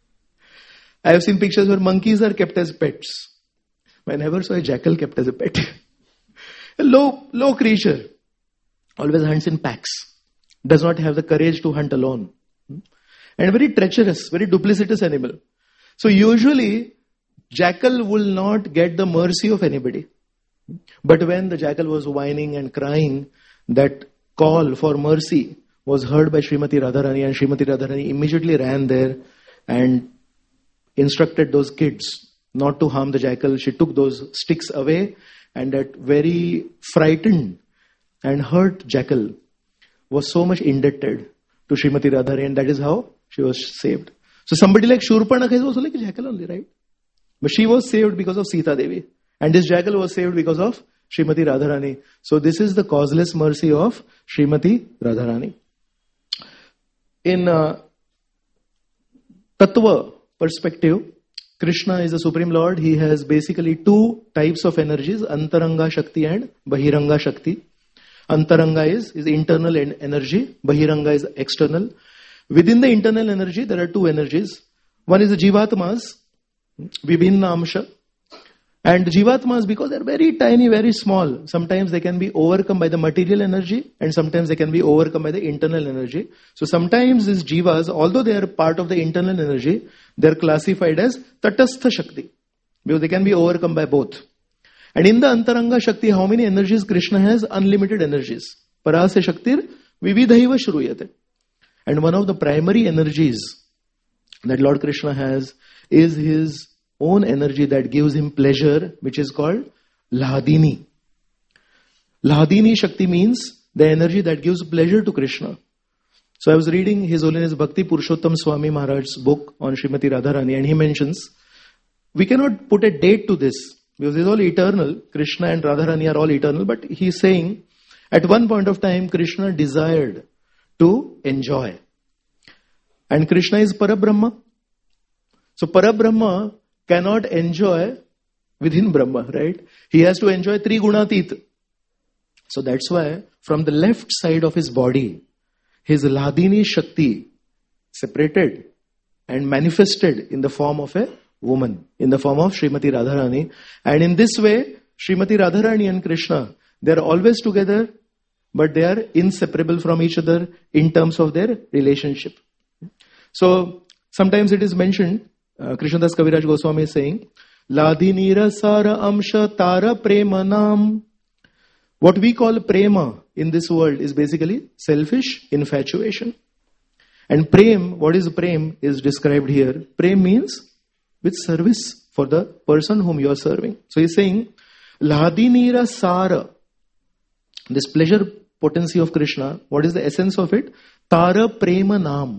I have seen pictures where monkeys are kept as pets. I never saw a jackal kept as a pet. A low, low creature. Always hunts in packs. Does not have the courage to hunt alone. And very treacherous, very duplicitous animal. So usually, jackal will not get the mercy of anybody. But when the jackal was whining and crying, that call for mercy was heard by Srimati Radharani, and Srimati Radharani immediately ran there and instructed those kids not to harm the jackal. She took those sticks away, and that very frightened and hurt jackal was so much indebted to Srimati Radharani, and that is how she was saved. So somebody like Shurpanakha is also like a jackal only, right? But she was saved because of Sita Devi. And this jackal was saved because of Srimati Radharani. So this is the causeless mercy of Srimati Radharani. In uh, Tattva perspective, Krishna is the Supreme Lord. He has basically two types of energies, Antaranga Shakti and Bahiranga Shakti. Antaranga is, is internal energy, Bahiranga is external. Within the internal energy, there are two energies. One is the Jivatmas, Vibhinna Amsha. And Jivatmas, because they are very tiny, very small, sometimes they can be overcome by the material energy, and sometimes they can be overcome by the internal energy. So sometimes these Jivas, although they are part of the internal energy, they are classified as Tatastha Shakti, because they can be overcome by both. And in the Antaranga Shakti, how many energies Krishna has? Unlimited energies. Parase Shaktir Vividhaiva Shruyate. And one of the primary energies that Lord Krishna has is his own energy that gives him pleasure, which is called Lahadini. Lahadini Shakti means the energy that gives pleasure to Krishna. So I was reading His Holiness Bhakti Purushottam Swami Maharaj's book on Srimati Radharani, and he mentions, we cannot put a date to this because it's all eternal. Krishna and Radharani are all eternal, but he's saying at one point of time Krishna desired to enjoy. And Krishna is Parabrahma. So Parabrahma cannot enjoy within Brahma, right? He has to enjoy Tri Gunatit. So that's why from the left side of his body, his Lahadini Shakti separated and manifested in the form of a woman, in the form of Srimati Radharani. And in this way, Srimati Radharani and Krishna, they are always together, but they are inseparable from each other in terms of their relationship. So sometimes it is mentioned, Uh, Krishnadas Kaviraj Goswami is saying, Ladhinira Sara Amsha Tara Premanam. What we call prema in this world is basically selfish infatuation. And prem, what is prem, is described here. Prem means with service for the person whom you are serving. So he's saying, Ladhinira Sara, this pleasure potency of Krishna, what is the essence of it? Tara Premanam.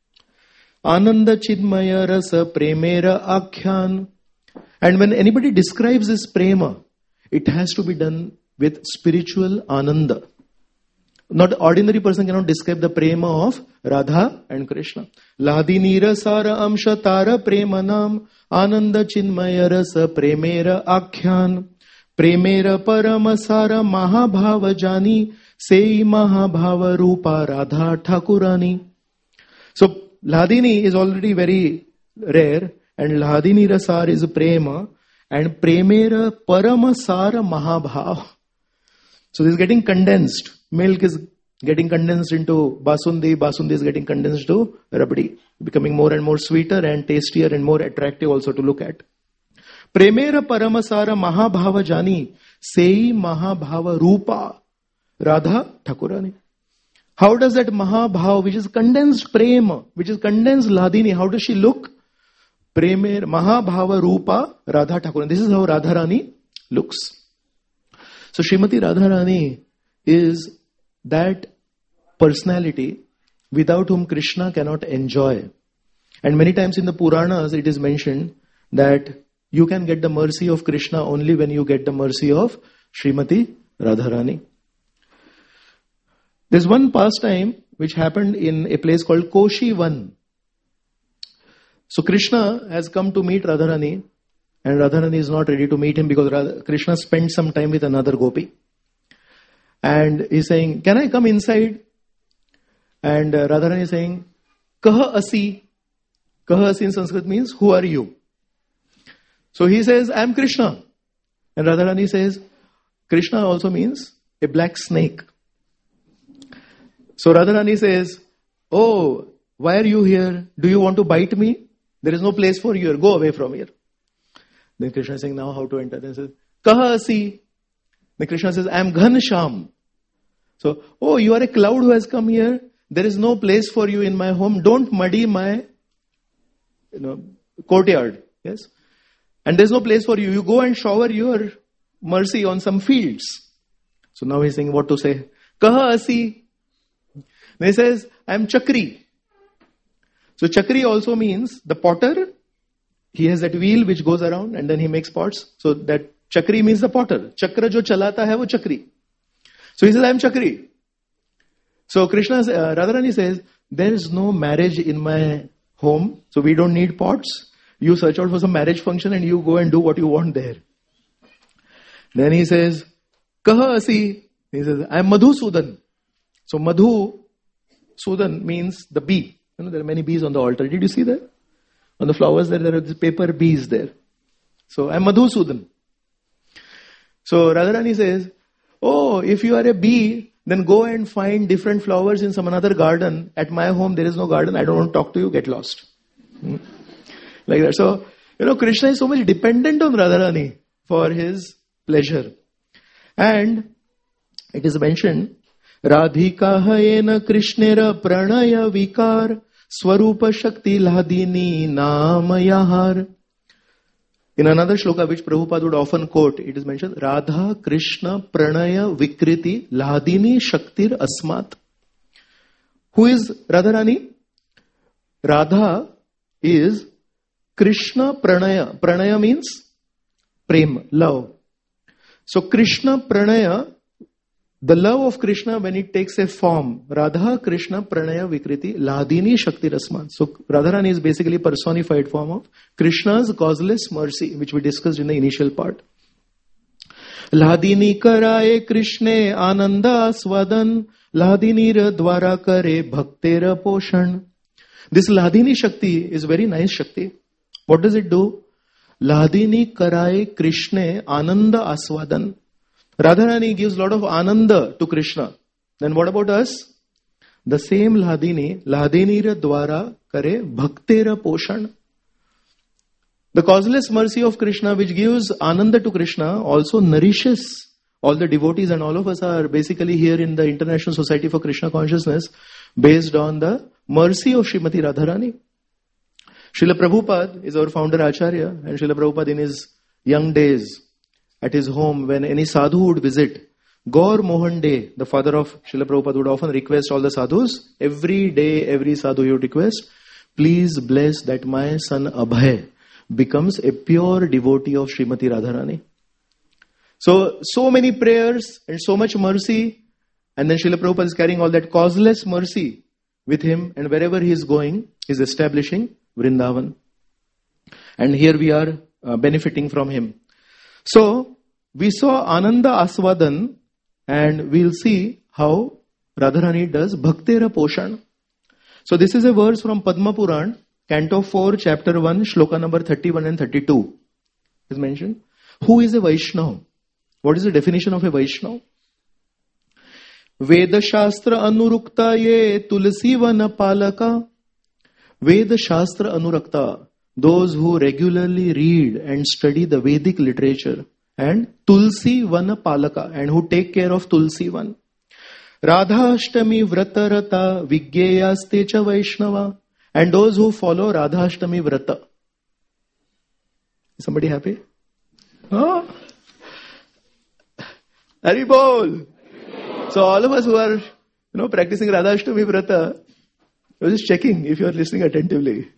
Ananda Chidmaya Rasa Premera Akyan. And when anybody describes this prema, it has to be done with spiritual ananda. Not ordinary person cannot describe the prema of Radha and Krishna. Ladhinira Sara Amsha Tara Premanam Ananda Chidmaya Rasa Premera Akyan Premera Paramasara Mahabhava Jani Sei Mahabhava Rupa Radha Thakurani. So Lahadini is already very rare, and Lahadini Rasar is prema, and premera paramasara mahabhav. So this is getting condensed. Milk is getting condensed into basundi. Basundi is getting condensed to rabdi, becoming more and more sweeter and tastier and more attractive also to look at. Premera Paramasara Mahabhava Jani Sei Mahabhava Rupa Radha Thakurani. How does that Mahabhava, which is condensed prema, which is condensed Ladini, how does she look? Premer Mahabhava Rupa Radha Thakurani. This is how Radharani looks. So Srimati Radharani is that personality without whom Krishna cannot enjoy. And many times in the Puranas it is mentioned that you can get the mercy of Krishna only when you get the mercy of Srimati Radharani. There's one pastime which happened in a place called Koshi Van. So Krishna has come to meet Radharani, and Radharani is not ready to meet him because Radha, Krishna spent some time with another gopi. And he's saying, can I come inside? And uh, Radharani is saying, Kaha asi. Kaha asi in Sanskrit means, who are you? So he says, I am Krishna. And Radharani says, Krishna also means a black snake. So Radharani says, oh, why are you here? Do you want to bite me? There is no place for you here. Go away from here. Then Krishna is saying, now how to enter? Then he says, Kaha asi. Then Krishna says, I am Ghansham. So, oh, you are a cloud who has come here. There is no place for you in my home. Don't muddy my you know, courtyard. Yes. And there's no place for you. You go and shower your mercy on some fields. So now he's saying what to say. Kaha asi. Then he says, I am Chakri. So Chakri also means the potter. He has that wheel which goes around and then he makes pots. So that Chakri means the potter. Chakra jo chalata hai wo Chakri. So he says, I am Chakri. So Krishna, uh, Radharani says, there is no marriage in my home. So we don't need pots. You search out for some marriage function and you go and do what you want there. Then he says, Kaha asi. He says, I am Madhusudan. So Madhu, Sudan means the bee. You know, there are many bees on the altar. Did you see that? On the flowers there, there are paper bees there. So I am Madhusudan. So Radharani says, oh, if you are a bee, then go and find different flowers in some another garden. At my home, there is no garden. I don't want to talk to you. Get lost. Hmm? Like that. So, you know, Krishna is so much dependent on Radharani for his pleasure. And it is mentioned, Radhika hayena Krishnera pranaya vikar swarupa shakti ladini namayahar. In another shloka which Prabhupada would often quote, it is mentioned, Radha Krishna pranaya vikriti ladini shaktir asmat. Who is Radharani? Radha is Krishna pranaya. Pranaya means prem, love. So Krishna pranaya, the love of Krishna when it takes a form, Radha Krishna pranaya vikriti ladini shakti rasman. So Radharani is basically personified form of Krishna's causeless mercy, which we discussed in the initial part. Ladini karaye Krishne ananda swadan ladini ra dwara kare bhaktera poshan. This Ladini Shakti is very nice Shakti. What does it do? Ladini karaye Krishne ananda aswadan. Radharani gives a lot of ananda to Krishna. Then what about us? The same Ladini, Ladinira dwara kare bhaktera poshan. The causeless mercy of Krishna which gives ananda to Krishna also nourishes all the devotees, and all of us are basically here in the International Society for Krishna Consciousness based on the mercy of Srimati Radharani. Srila Prabhupada is our founder Acharya, and Srila Prabhupada in his young days at his home, when any sadhu would visit, Gaur Mohan Day, the father of Srila Prabhupada, would often request all the sadhus, every day, every sadhu he would request, please bless that my son Abhay becomes a pure devotee of Srimati Radharani. So, so many prayers and so much mercy, and then Srila Prabhupada is carrying all that causeless mercy with him, and wherever he is going, he is establishing Vrindavan. And here we are uh, benefiting from him. So, we saw Ananda Aswadan, and we'll see how Radharani does Bhaktera Poshan. So, this is a verse from Padma Puran, Canto four, Chapter one, Shloka number thirty-one and thirty-two. Is mentioned. Who is a Vaishnav? What is the definition of a Vaishnav? Veda Shastra Anurakta ye Tulsi Vana Palaka. Veda Shastra Anurakta, those who regularly read and study the Vedic literature, and Tulsi Vana Palaka, and who take care of Tulsi Van. Radha Ashtami Vrata Rata Vigyayaste Cha Vaishnava, and those who follow Radha Ashtami Vrata. Is somebody happy? Oh. Hari Bol. So all of us who are, you know, practicing Radha Ashtami Vrata, you're just checking if you are listening attentively.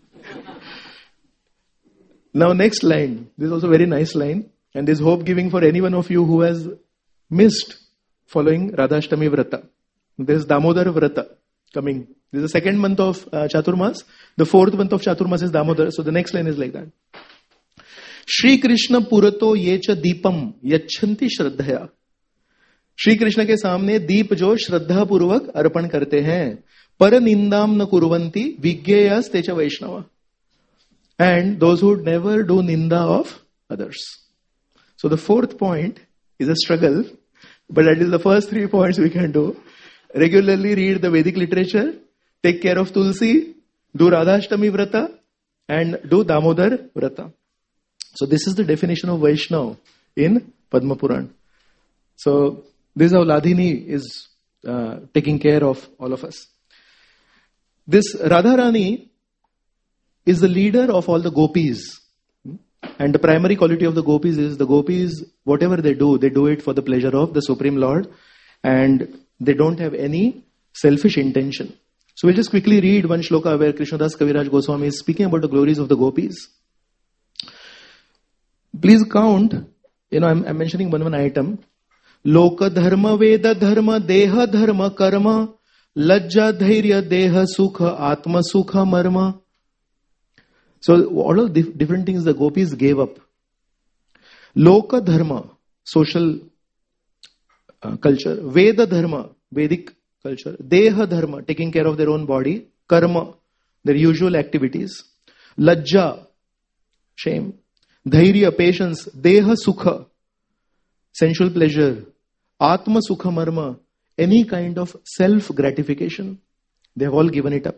Now next line. This is also a very nice line. And there's hope giving for any one of you who has missed following Radhashtami Vrata. There's Damodar Vrata coming. This is the second month of uh, Chaturmas. The fourth month of Chaturmas is Damodar. So the next line is like that. Shri Krishna Purato Yecha Deepam Yachanti Shraddhaya. Shri Krishna के सामने दीप जो श्रद्धा पूर्वक अर्पण करते हैं. पर निंदाम न कुर्वन्ति विज्ञेयस तेच Vaishnava. And those who never do ninda of others. So the fourth point is a struggle, but that is the first three points we can do. Regularly read the Vedic literature, take care of Tulsi, do Radhashtami Vrata, and do Damodar Vrata. So this is the definition of Vaishnav in Padma Puran. So this is how Ladhini is uh, taking care of all of us. This Radharani is the leader of all the gopis. And the primary quality of the gopis is the gopis, whatever they do, they do it for the pleasure of the Supreme Lord. And they don't have any selfish intention. So we'll just quickly read one shloka where Krishnadas Kaviraj Goswami is speaking about the glories of the gopis. Please count, you know, I'm, I'm mentioning one one item. Loka dharma veda dharma deha dharma karma lajja dhairya deha sukha atma sukha marma. So all of the different things the gopis gave up. Loka dharma, social uh, culture. Veda dharma, Vedic culture. Deha dharma, taking care of their own body. Karma, their usual activities. Lajja, shame. Dhairya, patience. Deha sukha, sensual pleasure. Atma sukha marma, any kind of self-gratification. They have all given it up.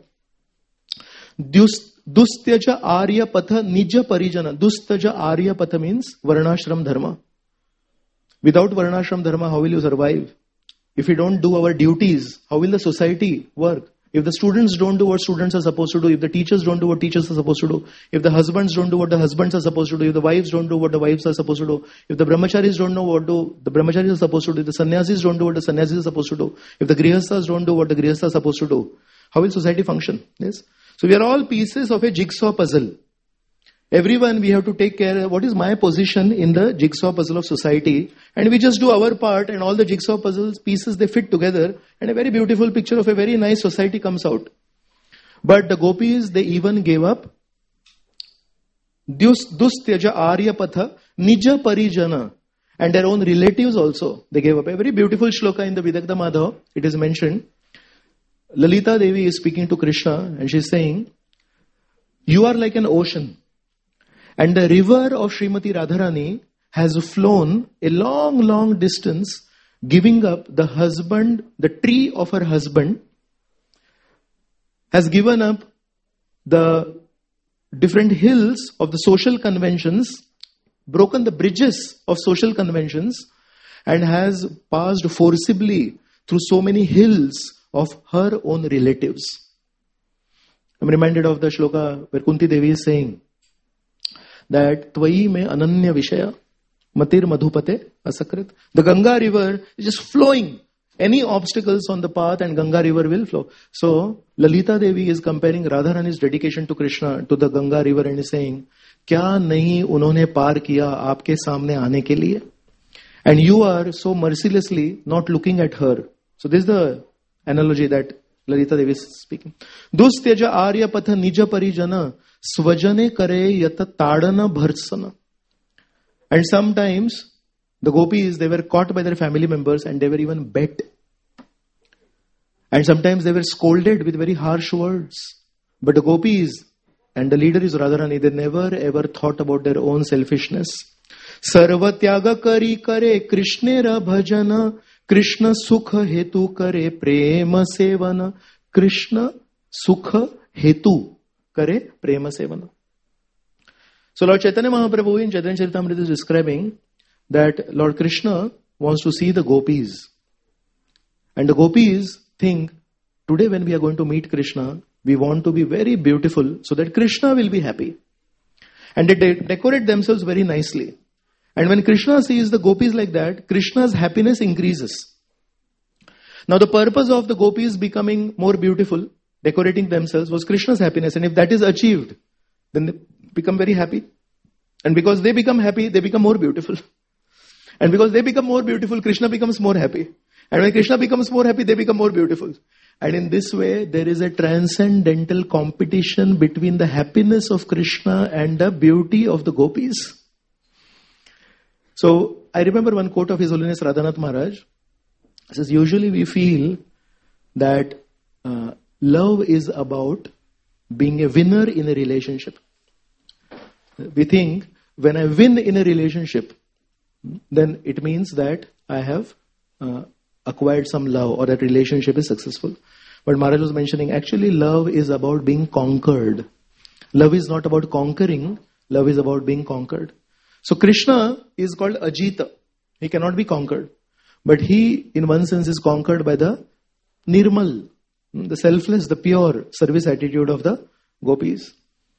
Dustyaja Arya Patha Nija Parijana. Dustyaja Arya Patha means Varnashram Dharma. Without Varnashram Dharma, how will you survive? If we don't do our duties, how will the society work? If the students don't do what students are supposed to do, if the teachers don't do what teachers are supposed to do, if the husbands don't do what the husbands are supposed to do, if the wives don't do what the wives are supposed to do, if the brahmacharis don't know what do the brahmacharis are supposed to do, if the sannyasis don't do what the sannyasis are supposed to do, if the grihasthas don't do what the grihasthas are supposed to do, how will society function? Yes. So we are all pieces of a jigsaw puzzle. Everyone, we have to take care of what is my position in the jigsaw puzzle of society, and we just do our part, and all the jigsaw puzzles pieces, they fit together, and a very beautiful picture of a very nice society comes out. But the gopis, they even gave up Dustyaja Arya Patha Nija Parijana, and their own relatives also they gave up. A very beautiful shloka in the Vidagdha Madhav, it is mentioned. Lalita Devi is speaking to Krishna and she is saying, you are like an ocean. And the river of Srimati Radharani has flown a long, long distance, giving up the husband, the tree of her husband, has given up the different hills of the social conventions, broken the bridges of social conventions, and has passed forcibly through so many hills of her own relatives. I'm reminded of the shloka where Kunti Devi is saying that Tvayi me ananya vishaya matir madhupate asakrit. The Ganga river is just flowing. Any obstacles on the path and Ganga river will flow. So Lalita Devi is comparing Radharani's dedication to Krishna to the Ganga river and is saying, Kya nahi unhone paar kiya aapke samne aane ke liye? And you are so mercilessly not looking at her. So this is the analogy that Lalita Devi is speaking. Dustyaja Arya Patha Nija Parijana Svajane Kare Yata Tadana Bharsana. And sometimes the gopis, they were caught by their family members and they were even bet. And sometimes they were scolded with very harsh words. But the gopis and the leader is Radharani, they never ever thought about their own selfishness. Sarva Tyaga Kari Kare Krishnera Bhajana Krishna sukha hetu kare prema sevana. Krishna sukha hetu kare prema sevana. So Lord Chaitanya Mahaprabhu in Chaitanya Charitamrita is describing that Lord Krishna wants to see the gopis. And the gopis think, today when we are going to meet Krishna, we want to be very beautiful so that Krishna will be happy. And they de- decorate themselves very nicely. And when Krishna sees the gopis like that, Krishna's happiness increases. Now the purpose of the gopis becoming more beautiful, decorating themselves, was Krishna's happiness. And if that is achieved, then they become very happy. And because they become happy, they become more beautiful. And because they become more beautiful, Krishna becomes more happy. And when Krishna becomes more happy, they become more beautiful. And in this way, there is a transcendental competition between the happiness of Krishna and the beauty of the gopis. So, I remember one quote of His Holiness Radhanath Maharaj. He says, usually we feel that uh, love is about being a winner in a relationship. We think, when I win in a relationship, then it means that I have uh, acquired some love or that relationship is successful. But Maharaj was mentioning, actually love is about being conquered. Love is not about conquering, love is about being conquered. So Krishna is called Ajita. He cannot be conquered. But he, in one sense, is conquered by the Nirmal, the selfless, the pure service attitude of the gopis.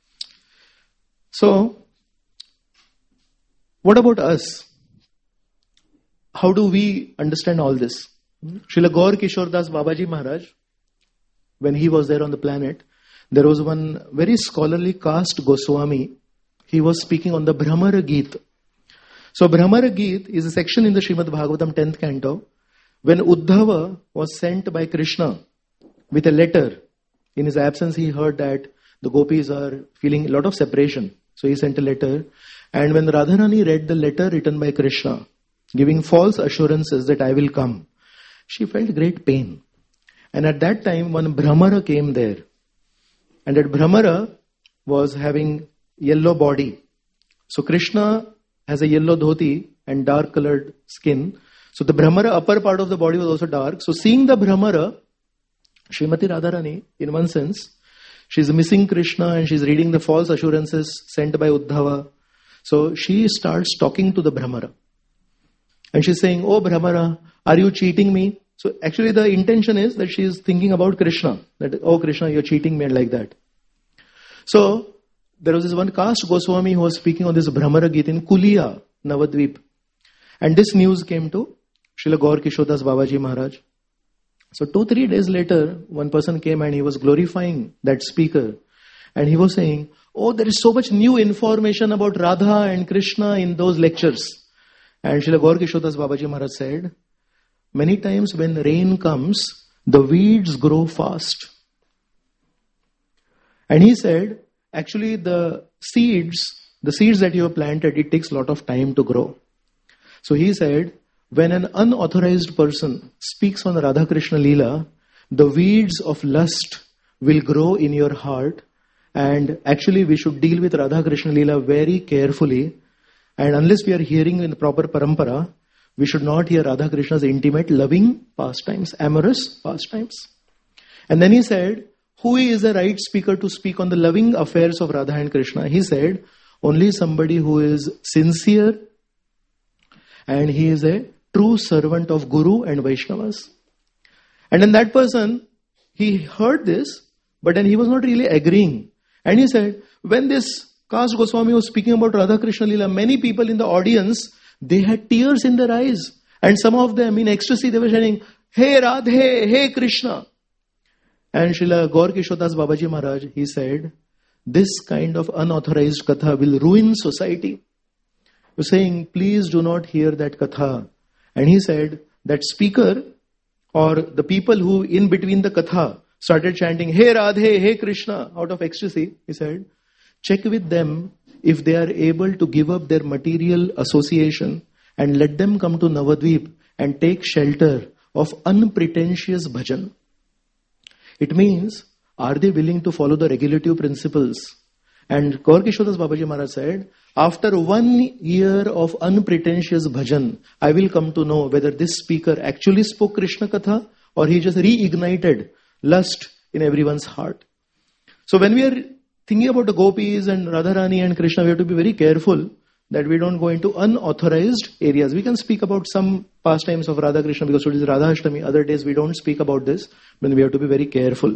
So, what about us? How do we understand all this? Srila Gaur Kishore Das Babaji Maharaj, when he was there on the planet, there was one very scholarly caste Goswami. He was speaking on the Brahmara Geet. So Brahmara Geet is a section in the Srimad Bhagavatam tenth canto, when Uddhava was sent by Krishna with a letter. In his absence, he heard that the gopis are feeling a lot of separation. So he sent a letter. And when Radharani read the letter written by Krishna, giving false assurances that I will come, she felt great pain. And at that time, one Brahmara came there. And that Brahmara was having yellow body. So Krishna has a yellow dhoti and dark colored skin. So the Brahmara upper part of the body was also dark. So seeing the Brahmara, Srimati Radharani, in one sense, she's missing Krishna and she's reading the false assurances sent by Uddhava. So she starts talking to the Brahmara. And she's saying, oh Brahmara, are you cheating me? So actually the intention is that she is thinking about Krishna. That, oh Krishna, you're cheating me and like that. So there was this one caste Goswami who was speaking on this Brahmara Geet in Kulia, Navadvip. And this news came to Srila Gaur Kishore Das Babaji Maharaj. So two, three days later, one person came and he was glorifying that speaker. And he was saying, oh, there is so much new information about Radha and Krishna in those lectures. And Srila Gaur Kishore Das Babaji Maharaj said, many times when rain comes, the weeds grow fast. And he said, actually the seeds, the seeds that you have planted, it takes a lot of time to grow. So he said, when an unauthorized person speaks on Radha Krishna Leela, the weeds of lust will grow in your heart. And actually we should deal with Radha Krishna Leela very carefully. And unless we are hearing in the proper parampara, we should not hear Radha Krishna's intimate, loving pastimes, amorous pastimes. And then he said, who is the right speaker to speak on the loving affairs of Radha and Krishna? He said, only somebody who is sincere and he is a true servant of Guru and Vaishnavas. And then that person, he heard this, but then he was not really agreeing. And he said, when this caste Goswami was speaking about Radha Krishna Leela, many people in the audience, they had tears in their eyes. And some of them in ecstasy, they were saying, hey Radhe, hey Krishna. And Srila Gaur Kishore Das Babaji Maharaj, he said, this kind of unauthorized katha will ruin society. He was saying, please do not hear that katha. And he said, that speaker or the people who in between the katha started chanting, hey Radhe, hey Krishna, out of ecstasy, he said, check with them if they are able to give up their material association and let them come to Navadvip and take shelter of unpretentious bhajan. It means, are they willing to follow the regulative principles And Kaur Kishodas Babaji Maharaj said, after one year of unpretentious bhajan, I will come to know whether this speaker actually spoke Krishna Katha or he just reignited lust in everyone's heart. So when we are thinking about the gopis and Radharani and Krishna, we have to be very careful that we don't go into unauthorized areas. We can speak about some pastimes of Radha Krishna because it is Radha Ashtami. Other days we don't speak about this, but we have to be very careful.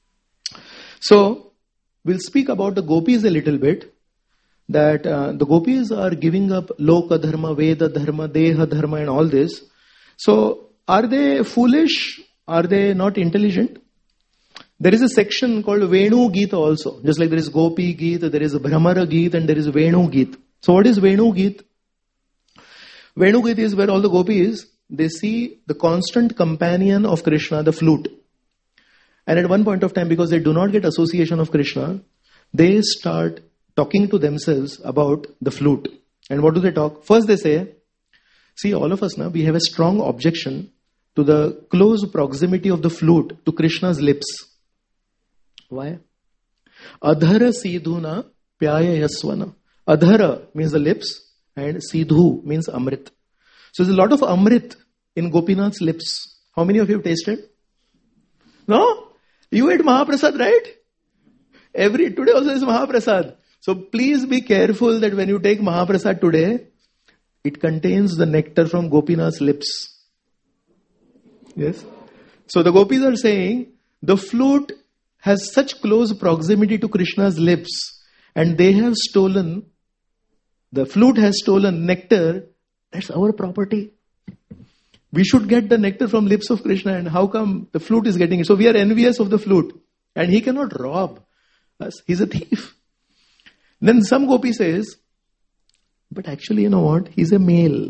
So we'll speak about the gopis a little bit. That uh, the gopis are giving up Loka Dharma, Veda Dharma, Deha Dharma and all this. So are they foolish? Are they not intelligent? There is a section called Venu Geet also. Just like there is Gopi Geet, there is Brahmara Geet and there is Venu Geet. So what is Venu Geet? Venu Geet is where all the gopis, they see the constant companion of Krishna, the flute. And at one point of time, because they do not get association of Krishna, they start talking to themselves about the flute. And what do they talk? First they say, see, all of us now, we have a strong objection to the close proximity of the flute to Krishna's lips. Why? Adhara Sidhuna Pyaya Yasvana. Adhara means the lips and Sidhu means Amrit. So there's a lot of Amrit in Gopinath's lips. How many of you have tasted? No? You ate Mahaprasad, right? Every, today also is Mahaprasad. So please be careful that when you take Mahaprasad today, it contains the nectar from Gopinath's lips. Yes? So the gopis are saying, the flute has such close proximity to Krishna's lips and they have stolen, the flute has stolen nectar, that's our property. We should get the nectar from lips of Krishna, and how come the flute is getting it? So we are envious of the flute and he cannot rob us. He's a thief. Then some gopi says, but actually, you know what? He's a male.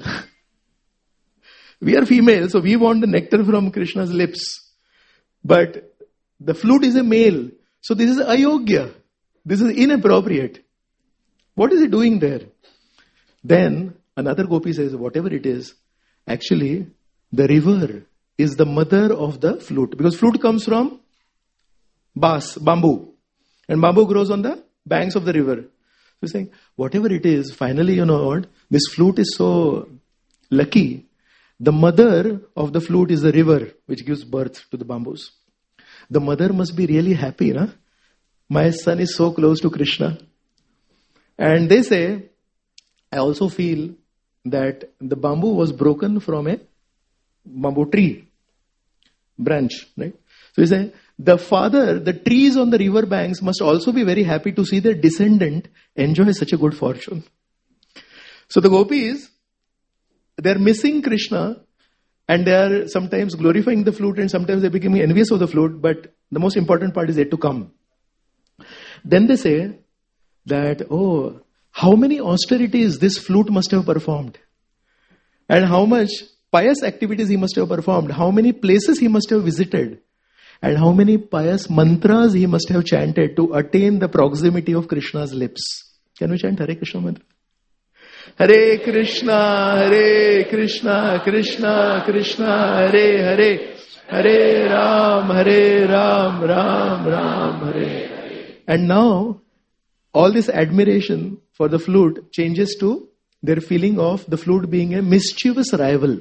We are female, so we want the nectar from Krishna's lips. But the flute is a male. So this is ayogya. This is inappropriate. What is he doing there? Then another gopi says, whatever it is, actually, the river is the mother of the flute. Because flute comes from bas, bamboo. And bamboo grows on the banks of the river. So he's saying, whatever it is, finally, you know what? This flute is so lucky. The mother of the flute is the river, which gives birth to the bamboos. The mother must be really happy, na? My son is so close to Krishna. And they say, I also feel that the bamboo was broken from a bamboo tree branch, right? So he say, the father, the trees on the river banks must also be very happy to see their descendant enjoy such a good fortune. So the gopis, they are missing Krishna and they are sometimes glorifying the flute and sometimes they are becoming envious of the flute, but the most important part is yet to come. Then they say that, oh, how many austerities this flute must have performed and how much pious activities he must have performed, how many places he must have visited. And how many pious mantras he must have chanted to attain the proximity of Krishna's lips. Can we chant Hare Krishna mantra? Hare Krishna, Hare Krishna, Krishna Krishna, Hare Hare, Hare Ram, Hare Ram, Ram Ram, Hare. And now, all this admiration for the flute changes to their feeling of the flute being a mischievous rival.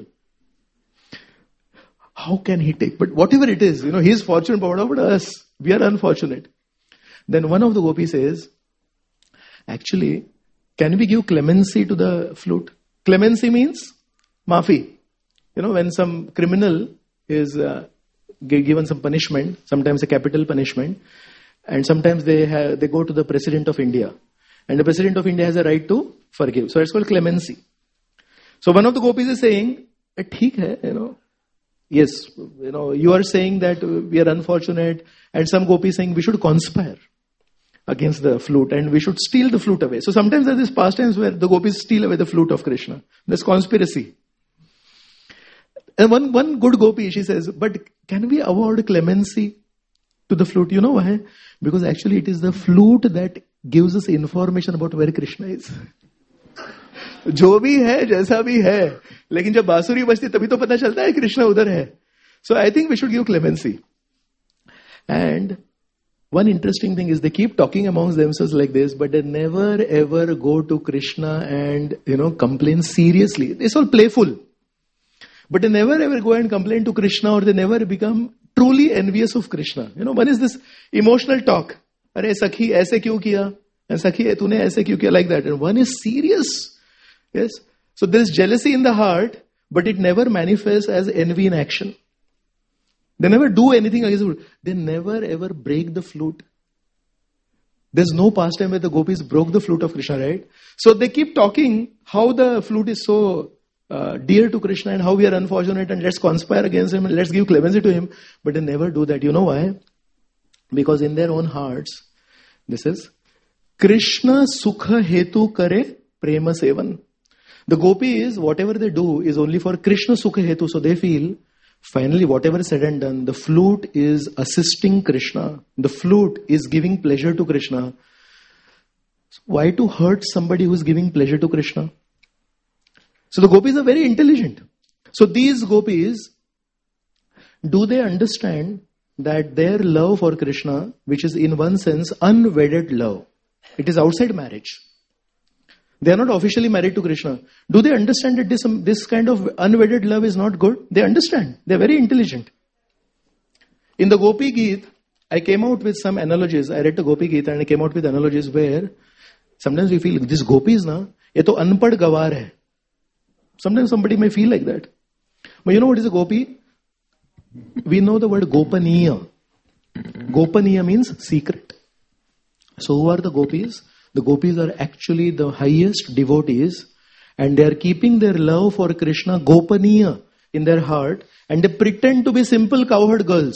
How can he take? But whatever it is, you know, he is fortunate, but what about us? We are unfortunate. Then one of the gopis says, actually, can we give clemency to the flute? Clemency means maafi. You know, when some criminal is uh, given some punishment, sometimes a capital punishment, and sometimes they have, they go to the President of India. And the President of India has a right to forgive. So it's called clemency. So one of the gopis is saying, theek hai, you know, yes, you know, you are saying that we are unfortunate, and some gopis saying we should conspire against the flute and we should steal the flute away. So sometimes there are these pastimes where the gopis steal away the flute of Krishna. There's conspiracy. And one, one good gopi, she says, but can we award clemency to the flute? You know why? Because actually it is the flute that gives us information about where Krishna is. जो भी है जैसा भी है लेकिन जब बांसुरी बजती तभी तो पता चलता है कृष्ण उधर है. So I think we should give clemency. And one interesting thing is they keep talking amongst themselves like this, but they never ever go to Krishna and, you know, complain seriously. It's all playful. But they never ever go and complain to Krishna, or they never become truly envious of Krishna. You know, one is this emotional talk. Are Sakhi, aise kyun kiya? And Sakhi, tune aise kyun kiya? Like that. And one is serious. Yes. So there is jealousy in the heart, but it never manifests as envy in action. They never do anything against the flute. They never ever break the flute. There's no pastime where the gopis broke the flute of Krishna, right? So they keep talking how the flute is so uh, dear to Krishna and how we are unfortunate and let's conspire against him and let's give clemency to him. But they never do that. You know why? Because in their own hearts, this is Krishna sukha hetu kare prema sevan. The gopis, whatever they do is only for Krishna sukha hetu. So they feel, finally, whatever is said and done, the flute is assisting Krishna. The flute is giving pleasure to Krishna. So why to hurt somebody who is giving pleasure to Krishna? So the gopis are very intelligent. So these gopis, do they understand that their love for Krishna, which is in one sense unwedded love, it is outside marriage. They are not officially married to Krishna. Do they understand that this, um, this kind of unwedded love is not good? They understand. They are very intelligent. In the Gopi Geet, I came out with some analogies. I read the Gopi Geet and I came out with analogies where sometimes we feel, this gopis na, ye to anpad gawar hai. Sometimes somebody may feel like that. But you know what is a gopi? We know the word gopaniya. Gopaniya means secret. So who are the gopis? The gopis are actually the highest devotees and they are keeping their love for Krishna gopaniya in their heart and they pretend to be simple cowherd girls.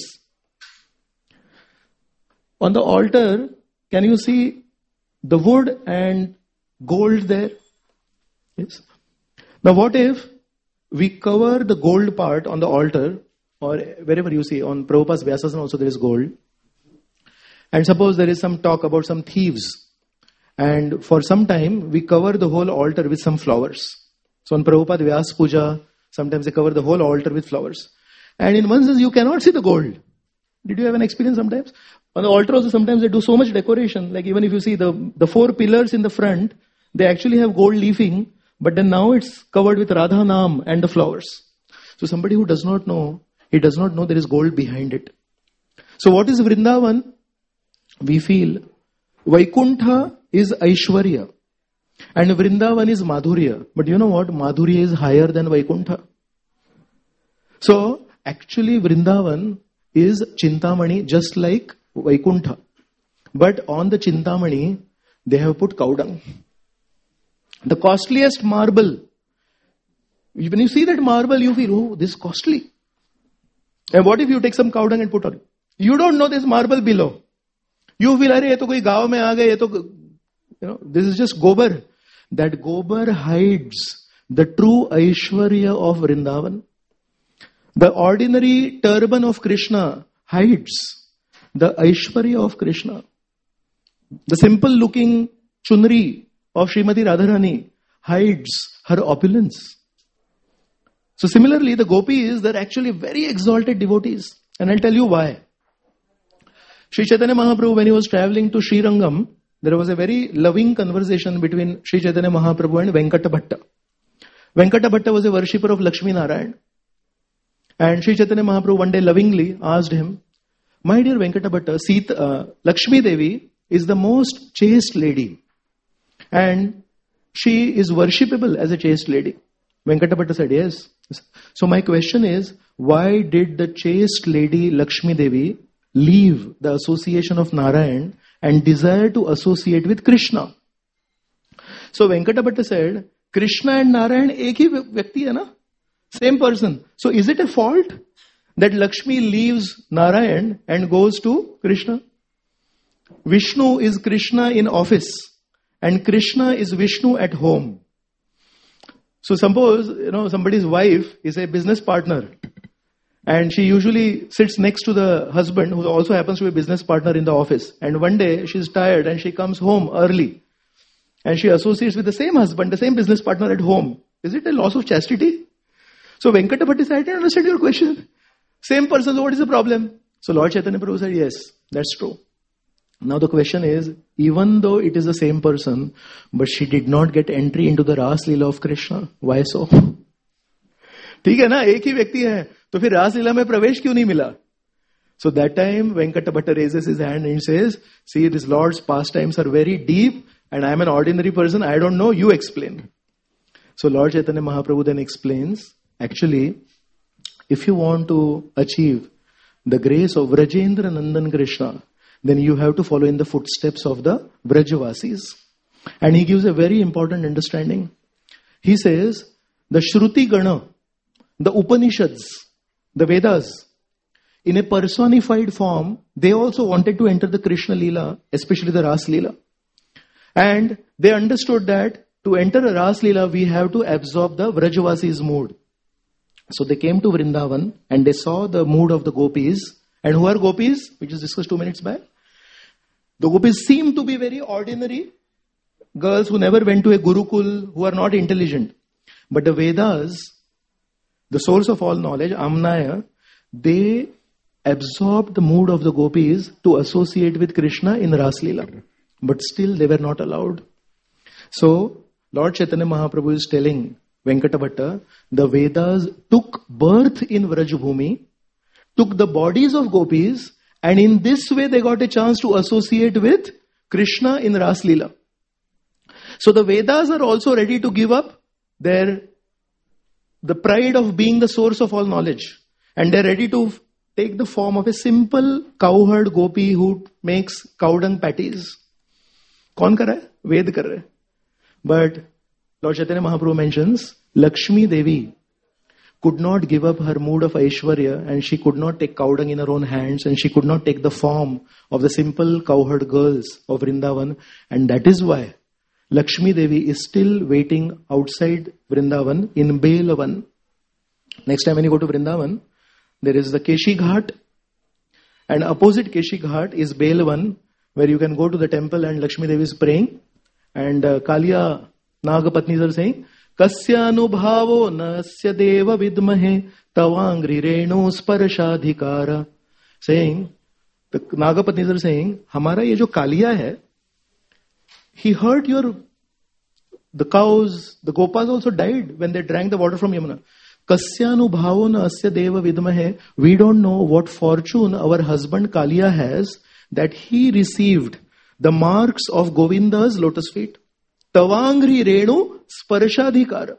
On the altar, can you see the wood and gold there? Yes. Now what if we cover the gold part on the altar or wherever you see, on Prabhupada's Vyasasana also there is gold. And suppose there is some talk about some thieves. And for some time, we cover the whole altar with some flowers. So on Prabhupada Vyas Puja, sometimes they cover the whole altar with flowers. And in one sense, you cannot see the gold. Did you have an experience sometimes? On the altar also, sometimes they do so much decoration. Like even if you see the, the four pillars in the front, they actually have gold leafing. But then now it's covered with Radha Naam and the flowers. So somebody who does not know, he does not know there is gold behind it. So what is Vrindavan? We feel Vaikuntha is Aishwarya and Vrindavan is Madhurya. But you know what? Madhurya is higher than Vaikuntha. So actually Vrindavan is Chintamani just like Vaikuntha. But on the Chintamani, they have put cow dung. The costliest marble. When you see that marble, you feel, oh, this is costly. And what if you take some cow dung and put on it? You don't know this marble below. You feel, arey, ye to koi gaon mein aa gaye, ye to, you know, this is just gobar. That gobar hides the true Aishwarya of Vrindavan. The ordinary turban of Krishna hides the Aishwarya of Krishna. The simple looking chunri of Srimati Radharani hides her opulence. So similarly, the gopis, they're actually very exalted devotees. And I'll tell you why. Sri Chaitanya Mahaprabhu, when he was traveling to Srirangam, there was a very loving conversation between Sri Chaitanya Mahaprabhu and Venkata Bhatta. Venkata Bhatta was a worshipper of Lakshmi Narayan. And Sri Chaitanya Mahaprabhu one day lovingly asked him, my dear Venkata Bhatta, Sita, uh, Lakshmi Devi is the most chaste lady. And she is worshipable as a chaste lady. Venkata Bhatta said, yes. So my question is, why did the chaste lady Lakshmi Devi leave the association of Narayan and desire to associate with Krishna? So Venkata Bhatta said, Krishna and Narayan ek hi vyakti hai na? Same person. So is it a fault that Lakshmi leaves Narayan and goes to Krishna? Vishnu is Krishna in office and Krishna is Vishnu at home. So suppose, you know, somebody's wife is a business partner and she usually sits next to the husband who also happens to be a business partner in the office. And one day she's tired and she comes home early and she associates with the same husband, the same business partner at home. Is it a loss of chastity? So Venkata Bhatta said, I didn't understand your question. Same person, so what is the problem? So Lord Chaitanya Prabhu said, yes, that's true. Now the question is, even though it is the same person, but she did not get entry into the Ras Leela of Krishna. Why so? ठीक है ना, एक ही व्यक्ति है, तो फिर रास लीला में प्रवेश क्यों नहीं मिला? So that time Venkata Bhatta raises his hand and he says, see, this Lord's pastimes are very deep and I am an ordinary person, I don't know, you explain. So Lord Chaitanya Mahaprabhu then explains, actually, if you want to achieve the grace of Vrajendra Nandan Krishna, then you have to follow in the footsteps of the Vrajavasis. And he gives a very important understanding. He says, the Shruti Gana, the Upanishads, the Vedas, in a personified form, they also wanted to enter the Krishna Leela, especially the Ras Leela. And they understood that to enter a Ras Leela, we have to absorb the Vrajavasis mood. So they came to Vrindavan and they saw the mood of the gopis. And who are gopis? We just discussed two minutes back. The gopis seem to be very ordinary girls who never went to a Gurukul, who are not intelligent. But the Vedas, the source of all knowledge, Amnaya, they absorbed the mood of the gopis to associate with Krishna in Ras Leela. But still they were not allowed. So Lord Chaitanya Mahaprabhu is telling Venkata Bhatta, the Vedas took birth in Vrajabhumi, took the bodies of gopis, and in this way they got a chance to associate with Krishna in Ras Leela. So the Vedas are also ready to give up their the pride of being the source of all knowledge. And they're ready to take the form of a simple cowherd gopi who makes cow dung patties. Kaun kar raha hai? Ved kar raha hai. But Lord Chaitanya Mahaprabhu mentions Lakshmi Devi could not give up her mood of Aishwarya and she could not take cow dung in her own hands and she could not take the form of the simple cowherd girls of Vrindavan. And that is why Lakshmi Devi is still waiting outside Vrindavan in Belavan. Next time when you go to Vrindavan, there is the Keshi Ghat, and opposite Keshi Ghat is Belavan, where you can go to the temple and Lakshmi Devi is praying, and uh, Kaliya Nagapatnis are saying, Kasya anubhavo nasya deva vidmahe tavangri reno sparashadhikara. Saying, the Nagapatnis are saying, Hamara ye jo Kaliya hai, he heard your, the cows, the gopas also died when they drank the water from Yamuna. Kasyanu bhavona asya deva vidmahe. We don't know what fortune our husband Kaliya has that he received the marks of Govinda's lotus feet. Tavangri renu sparashadhikara.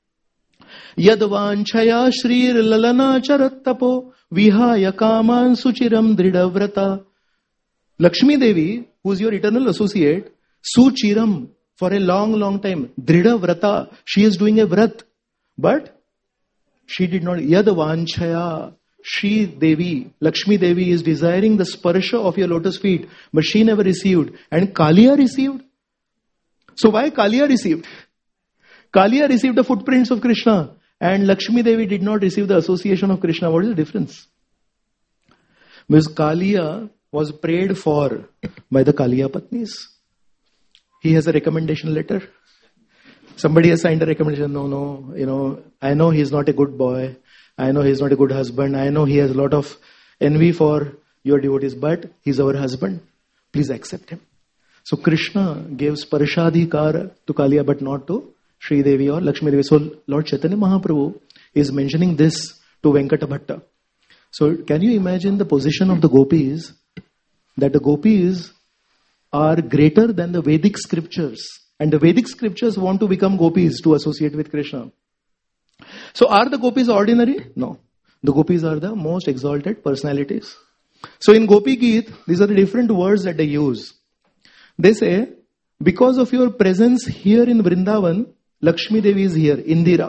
Yadvanchaya shrir lalana charattapo vihaya kaman suchiram dridavrata. Lakshmi Devi, who is your eternal associate, suchiram, for a long, long time, dridavrata, she is doing a vrat. But she did not. Yad vanchaya. Shri Devi, Lakshmi Devi is desiring the sparsha of your lotus feet, but she never received. And Kaliya received. So why Kaliya received? Kaliya received the footprints of Krishna, and Lakshmi Devi did not receive the association of Krishna. What is the difference? Because Kaliya was prayed for by the Kaliya Patnis. He has a recommendation letter. Somebody has signed a recommendation. No, no, you know, I know he's not a good boy. I know he's not a good husband. I know he has a lot of envy for your devotees, but he's our husband. Please accept him. So Krishna gave Sparshadhikara to Kaliya, but not to Sri Devi or Lakshmi Devi. So Lord Chaitanya Mahaprabhu is mentioning this to Venkata Bhatta. So can you imagine the position of the gopis? That the gopis are greater than the Vedic scriptures. And the Vedic scriptures want to become gopis to associate with Krishna. So are the gopis ordinary? No. The gopis are the most exalted personalities. So in Gopi Geet, these are the different words that they use. They say, because of your presence here in Vrindavan, Lakshmi Devi is here, Indira.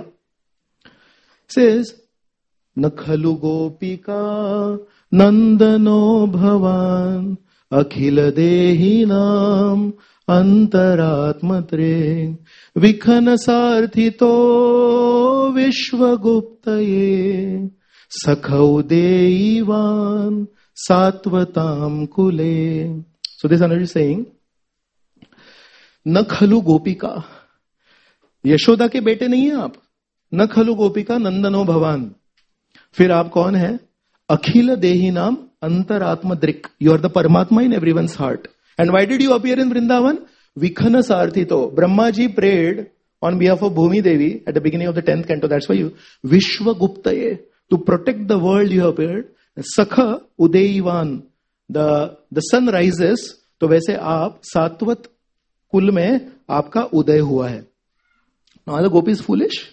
Says, Nakhalu Gopika Nandano Bhavan Akhila Dehinam Antaratmatre Vikhana Sarthito Vishwaguptaye Sakhau Deivan Satvatam Kule. So this another is saying, Nakhalu Gopika. Yashoda के बेटे नहीं हैं आप. न खलु गोपिका नंदनो भवान. फिर आप कौन है? अखिल देही नाम अंतरात्म दृक. You are the Paramatma in everyone's heart. And why did you appear in Vrindavan? Vikhana Sarthito. Brahmaji prayed on behalf of Bhumi Devi at the beginning of the tenth canto. That's why you, Vishwa Guptaye. To protect the world you appeared. Sakha Udayivan. The, the sun rises. तो वैसे आप सात्वत कुल में आपका उदय हुआ है. Now the Gopi is foolish.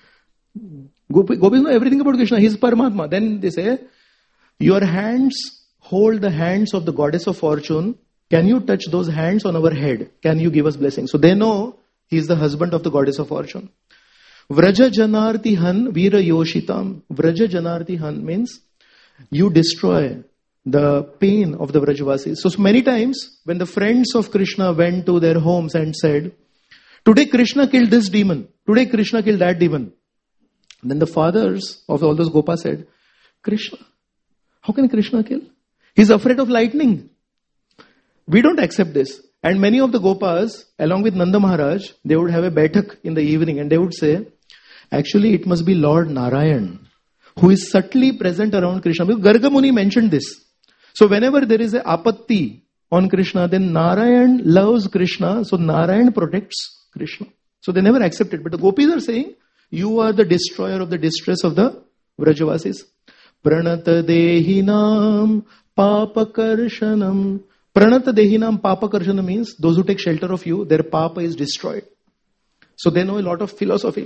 Gopi, Gopis know everything about Krishna. He is Paramatma. Then they say, your hands hold the hands of the goddess of fortune. Can you touch those hands on our head? Can you give us blessing? So they know he is the husband of the goddess of fortune. Vraja Janarti Han Veera Yoshitam. Vraja Janarti Han means you destroy the pain of the Vrajavasis. So, so many times when the friends of Krishna went to their homes and said, today Krishna killed this demon. Today Krishna killed that demon. Then the fathers of all those Gopas said, Krishna, how can Krishna kill? He's afraid of lightning. We don't accept this. And many of the Gopas, along with Nanda Maharaj, they would have a baitak in the evening and they would say, actually it must be Lord Narayan who is subtly present around Krishna. Because Garga Muni mentioned this. So whenever there is a apatti on Krishna, then Narayan loves Krishna, so Narayan protects Krishna. So they never accept it. But the Gopis are saying, you are the destroyer of the distress of the Vrajavasis. Pranata Dehinam Papakarshanam. Pranata Dehinam Papakarshanam means those who take shelter of you, their papa is destroyed. So they know a lot of philosophy.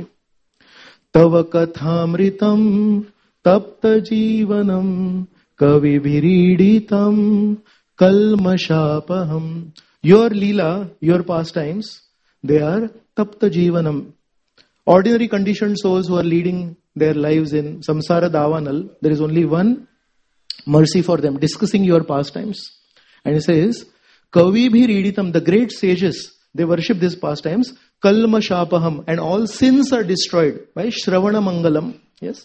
Tava Kathamritam Tapta Jivanam Kavi Viriditam Kalmashapaham. Your Leela, your pastimes, they are Tapta Jivanam. Ordinary conditioned souls who are leading their lives in Samsara Davanal, there is only one mercy for them, discussing your pastimes. And he says, Kavi Viriditam, the great sages, they worship these pastimes, Kalmashapaham, and all sins are destroyed by Shravana Mangalam. Yes.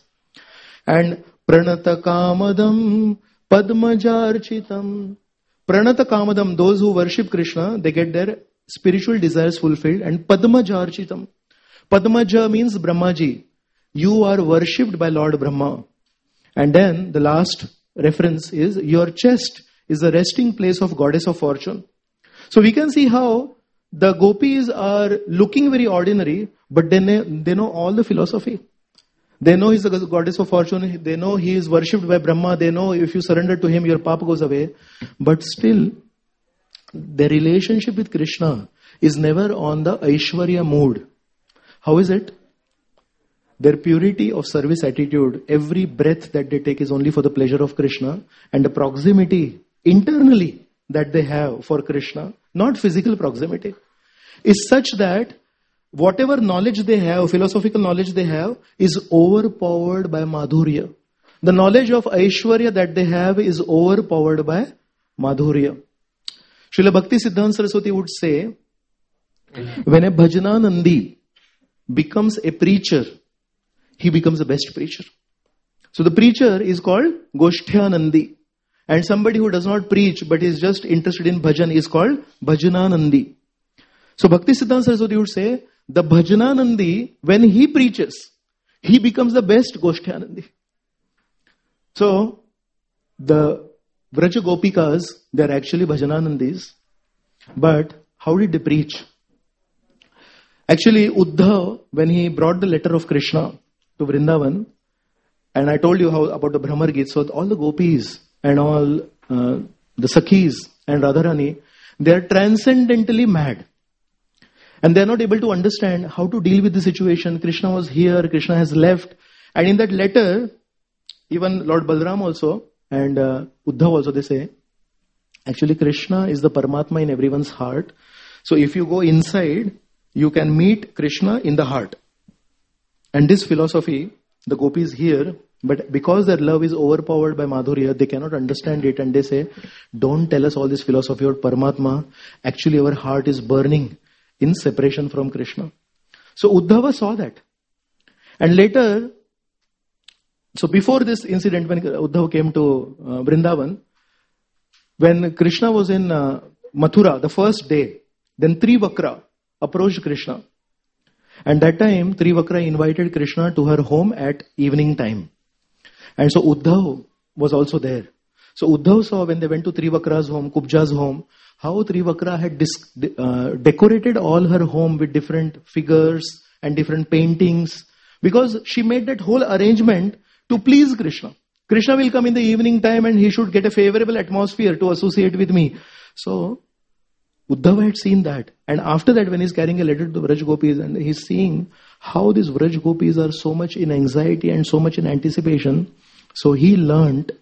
And Pranata Kamadam Padmajarchitam. Pranata Kamadam, those who worship Krishna, they get their spiritual desires fulfilled. And Padmajarchitam. Padmaja means Brahmaji. You are worshipped by Lord Brahma. And then the last reference is, your chest is the resting place of goddess of fortune. So we can see how the Gopis are looking very ordinary, but they know, they know all the philosophy. They know he's the goddess of fortune. They know he is worshipped by Brahma. They know if you surrender to him, your papa goes away. But still, their relationship with Krishna is never on the Aishwarya mood. How is it? Their purity of service attitude, every breath that they take is only for the pleasure of Krishna. And the proximity internally that they have for Krishna, not physical proximity, is such that whatever knowledge they have, philosophical knowledge they have, is overpowered by Madhurya. The knowledge of Aishwarya that they have is overpowered by Madhurya. Srila Bhakti Siddhanta Saraswati would say, when a Bhajananandi becomes a preacher, he becomes the best preacher. So the preacher is called Goshthanandi. And somebody who does not preach but is just interested in bhajan is called Bhajananandi. So Bhakti Siddhanta Saraswati would say, the Bhajananandi, when he preaches, he becomes the best Goshthanandi. So the Vraja Gopikas, they are actually Bhajananandis. But how did they preach? Actually, Uddhav, when he brought the letter of Krishna to Vrindavan, and I told you how about the Brahmar Gita, so all the Gopis and all uh, the Sakhis and Radharani, they are transcendentally mad. And they are not able to understand how to deal with the situation. Krishna was here, Krishna has left. And in that letter, even Lord Balaram also and uh, Uddhav also, they say, actually Krishna is the Paramatma in everyone's heart. So if you go inside, you can meet Krishna in the heart. And this philosophy, the Gopis hear, but because their love is overpowered by Madhurya, they cannot understand it. And they say, don't tell us all this philosophy about Paramatma. Actually, our heart is burning in separation from Krishna. So Uddhava saw that. And later, so before this incident, when Uddhava came to uh, Vrindavan, when Krishna was in uh, Mathura, the first day, then Trivakra approached Krishna. And that time, Trivakra invited Krishna to her home at evening time. And so Uddhav was also there. So Uddhav saw when they went to Trivakra's home, Kubja's home, how Trivakra had dis- uh, decorated all her home with different figures and different paintings, because she made that whole arrangement to please Krishna. Krishna will come in the evening time and he should get a favorable atmosphere to associate with me. So, Uddhava had seen that. And after that, when he's carrying a letter to the Vraj Gopis and he's seeing how these Vraj Gopis are so much in anxiety and so much in anticipation, so he learned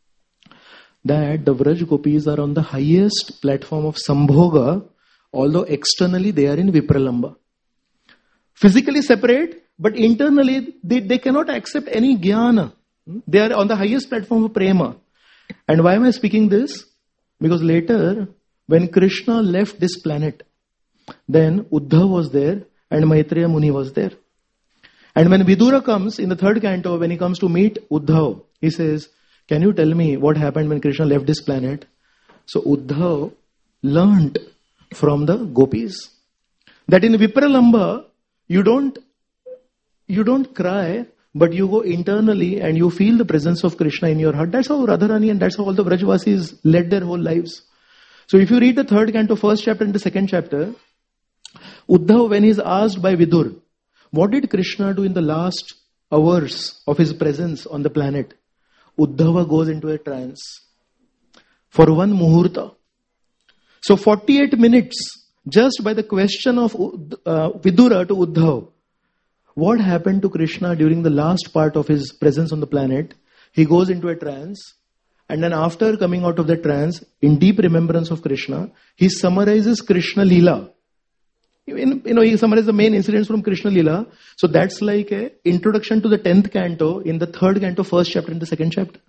that the Vraj Gopis are on the highest platform of Sambhoga, although externally they are in Vipralamba. Physically separate, but internally they, they cannot accept any jnana. They are on the highest platform of prema. And why am I speaking this? Because later, when Krishna left this planet, then Uddhava was there and Maitreya Muni was there. And when Vidura comes in the third canto, when he comes to meet Uddhava, he says, can you tell me what happened when Krishna left this planet? So Uddhava learned from the gopis that in Vipralamba, you don't, you don't cry, but you go internally and you feel the presence of Krishna in your heart. That's how Radharani and that's how all the Vrajvasis led their whole lives. So if you read the third canto, first chapter and the second chapter, Uddhava, when he is asked by Vidur, what did Krishna do in the last hours of his presence on the planet? Uddhava goes into a trance for one muhurta. So forty-eight minutes, just by the question of uh, Vidura to Uddhava, what happened to Krishna during the last part of his presence on the planet? He goes into a trance, and then after coming out of the trance, in deep remembrance of Krishna, he summarizes Krishna Leela. In, you know, he summarizes the main incidents from Krishna Leela. So that's like a introduction to the tenth canto in the third canto, first chapter and the second chapter.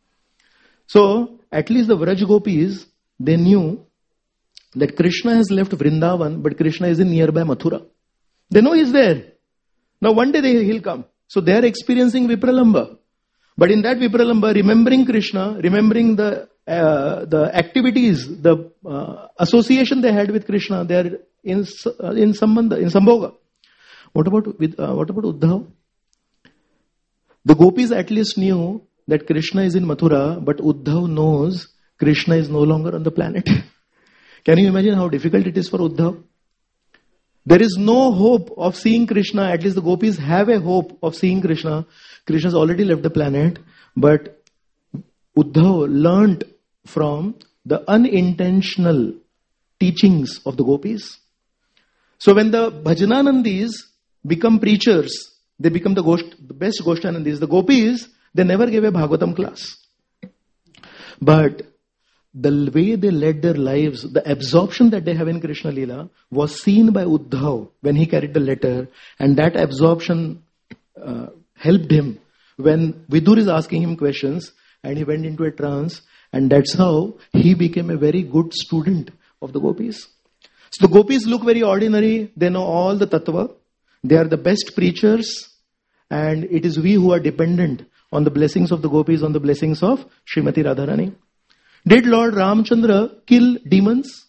So at least the Vraj Gopis, they knew that Krishna has left Vrindavan, but Krishna is in nearby Mathura. They know he's there. Now one day they, he'll come. So they are experiencing Vipralamba. But in that Vipralamba, remembering Krishna, remembering the uh, the activities, the uh, association they had with Krishna, they are in uh, in Sambandha, in Sambhoga. What about with uh, what about Uddhava? The gopis at least knew that Krishna is in Mathura, but Uddhava knows Krishna is no longer on the planet. Can you imagine how difficult it is for Uddhava? There is no hope of seeing Krishna. At least the gopis have a hope of seeing Krishna. Krishna has already left the planet, but Uddhava learnt from the unintentional teachings of the gopis. So when the Bhajananandis become preachers, they become the, gosht, the best Goshtanandis. The gopis, they never gave a Bhagavatam class. But the way they led their lives, the absorption that they have in Krishna Leela was seen by Uddhava when he carried the letter, and that absorption uh, helped him when Vidur is asking him questions and he went into a trance, and that's how he became a very good student of the gopis. So the gopis look very ordinary, they know all the tattva, they are the best preachers, and it is we who are dependent on the blessings of the gopis, on the blessings of Srimati Radharani. Did Lord Ramchandra kill demons?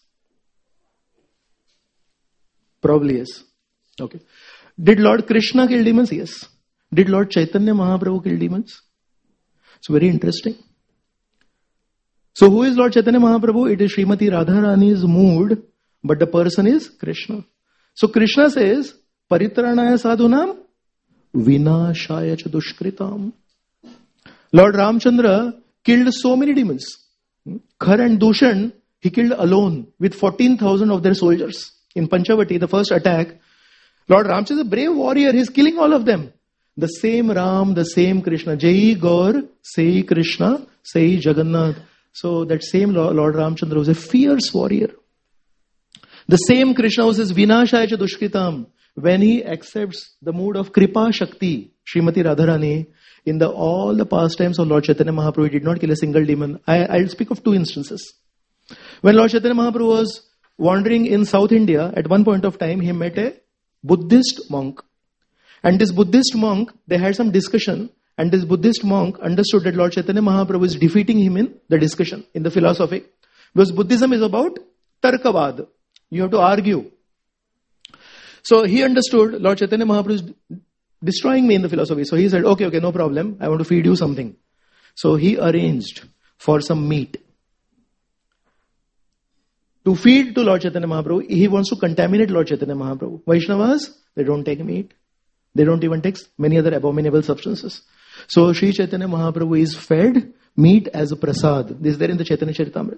Probably yes. Okay. Did Lord Krishna kill demons? Yes. Did Lord Chaitanya Mahaprabhu kill demons? It's very interesting. So who is Lord Chaitanya Mahaprabhu? It is Srimati Radharani's mood, but the person is Krishna. So Krishna says, Paritranaya sadhunam vinashaya cha dushkritam. Lord Ramchandra killed so many demons. Khar and Dushan, he killed alone with fourteen thousand of their soldiers. In Panchavati, the first attack, Lord Ramchandra is a brave warrior, he is killing all of them. The same Ram, the same Krishna. Jai Gaur, Sei Krishna, Sei Jagannath. So that same Lord Ramchandra was a fierce warrior. The same Krishna who says Vinashaya cha dushkritam. When he accepts the mood of Kripa Shakti, Srimati Radharani, in the all the pastimes of Lord Chaitanya Mahaprabhu, he did not kill a single demon. I, I'll speak of two instances. When Lord Chaitanya Mahaprabhu was wandering in South India, at one point of time, he met a Buddhist monk. And this Buddhist monk, they had some discussion, and this Buddhist monk understood that Lord Chaitanya Mahaprabhu is defeating him in the discussion, in the philosophy. Because Buddhism is about tarkavad. You have to argue. So he understood Lord Chaitanya Mahaprabhu is destroying me in the philosophy. So he said, okay, okay, no problem. I want to feed you something. So he arranged for some meat. to feed to Lord Chaitanya Mahaprabhu, he wants to contaminate Lord Chaitanya Mahaprabhu. Vaishnavas, they don't take meat. They don't even take many other abominable substances. So Sri Chaitanya Mahaprabhu is fed meat as a prasad. This is there in the Chaitanya Charitamrita.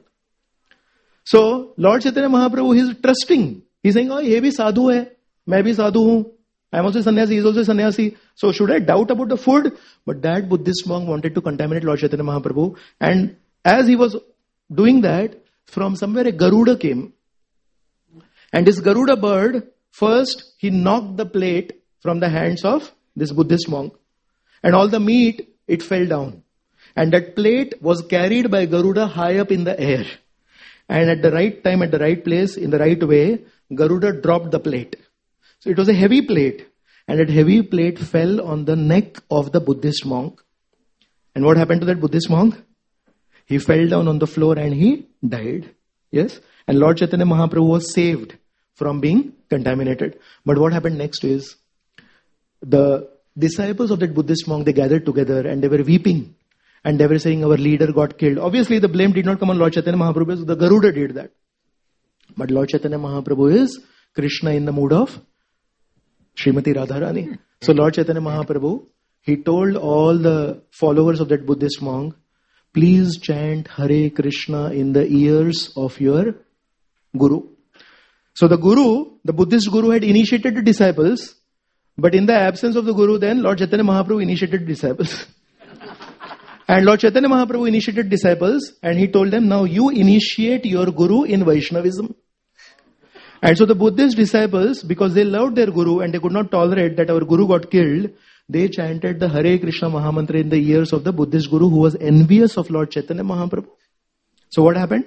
So Lord Chaitanya Mahaprabhu is trusting. He's saying, oh, ye bhi sadhu hai. Main bhi sadhu hu. I am also a sannyasi. He is also a sannyasi. So should I doubt about the food? But that Buddhist monk wanted to contaminate Lord Chaitanya Mahaprabhu. And as he was doing that, from somewhere a Garuda came. And this Garuda bird, first he knocked the plate from the hands of this Buddhist monk. And all the meat, it fell down. And that plate was carried by Garuda high up in the air. And at the right time, at the right place, in the right way, Garuda dropped the plate. So it was a heavy plate. And that heavy plate fell on the neck of the Buddhist monk. And what happened to that Buddhist monk? He fell down on the floor and he died. Yes? And Lord Chaitanya Mahaprabhu was saved from being contaminated. But what happened next is, the disciples of that Buddhist monk, they gathered together and they were weeping. And they were saying, our leader got killed. Obviously, the blame did not come on Lord Chaitanya Mahaprabhu. The Garuda did that. But Lord Chaitanya Mahaprabhu is Krishna in the mood of Srimati Radharani. So Lord Chaitanya Mahaprabhu, he told all the followers of that Buddhist monk, please chant Hare Krishna in the ears of your Guru. So the Guru, the Buddhist Guru had initiated the disciples. But in the absence of the Guru, then Lord Chaitanya Mahaprabhu initiated disciples. And Lord Chaitanya Mahaprabhu initiated disciples and he told them, now you initiate your Guru in Vaishnavism. And so the Buddhist disciples, because they loved their Guru and they could not tolerate that our Guru got killed, they chanted the Hare Krishna Mahamantra in the ears of the Buddhist Guru who was envious of Lord Chaitanya Mahaprabhu. So what happened?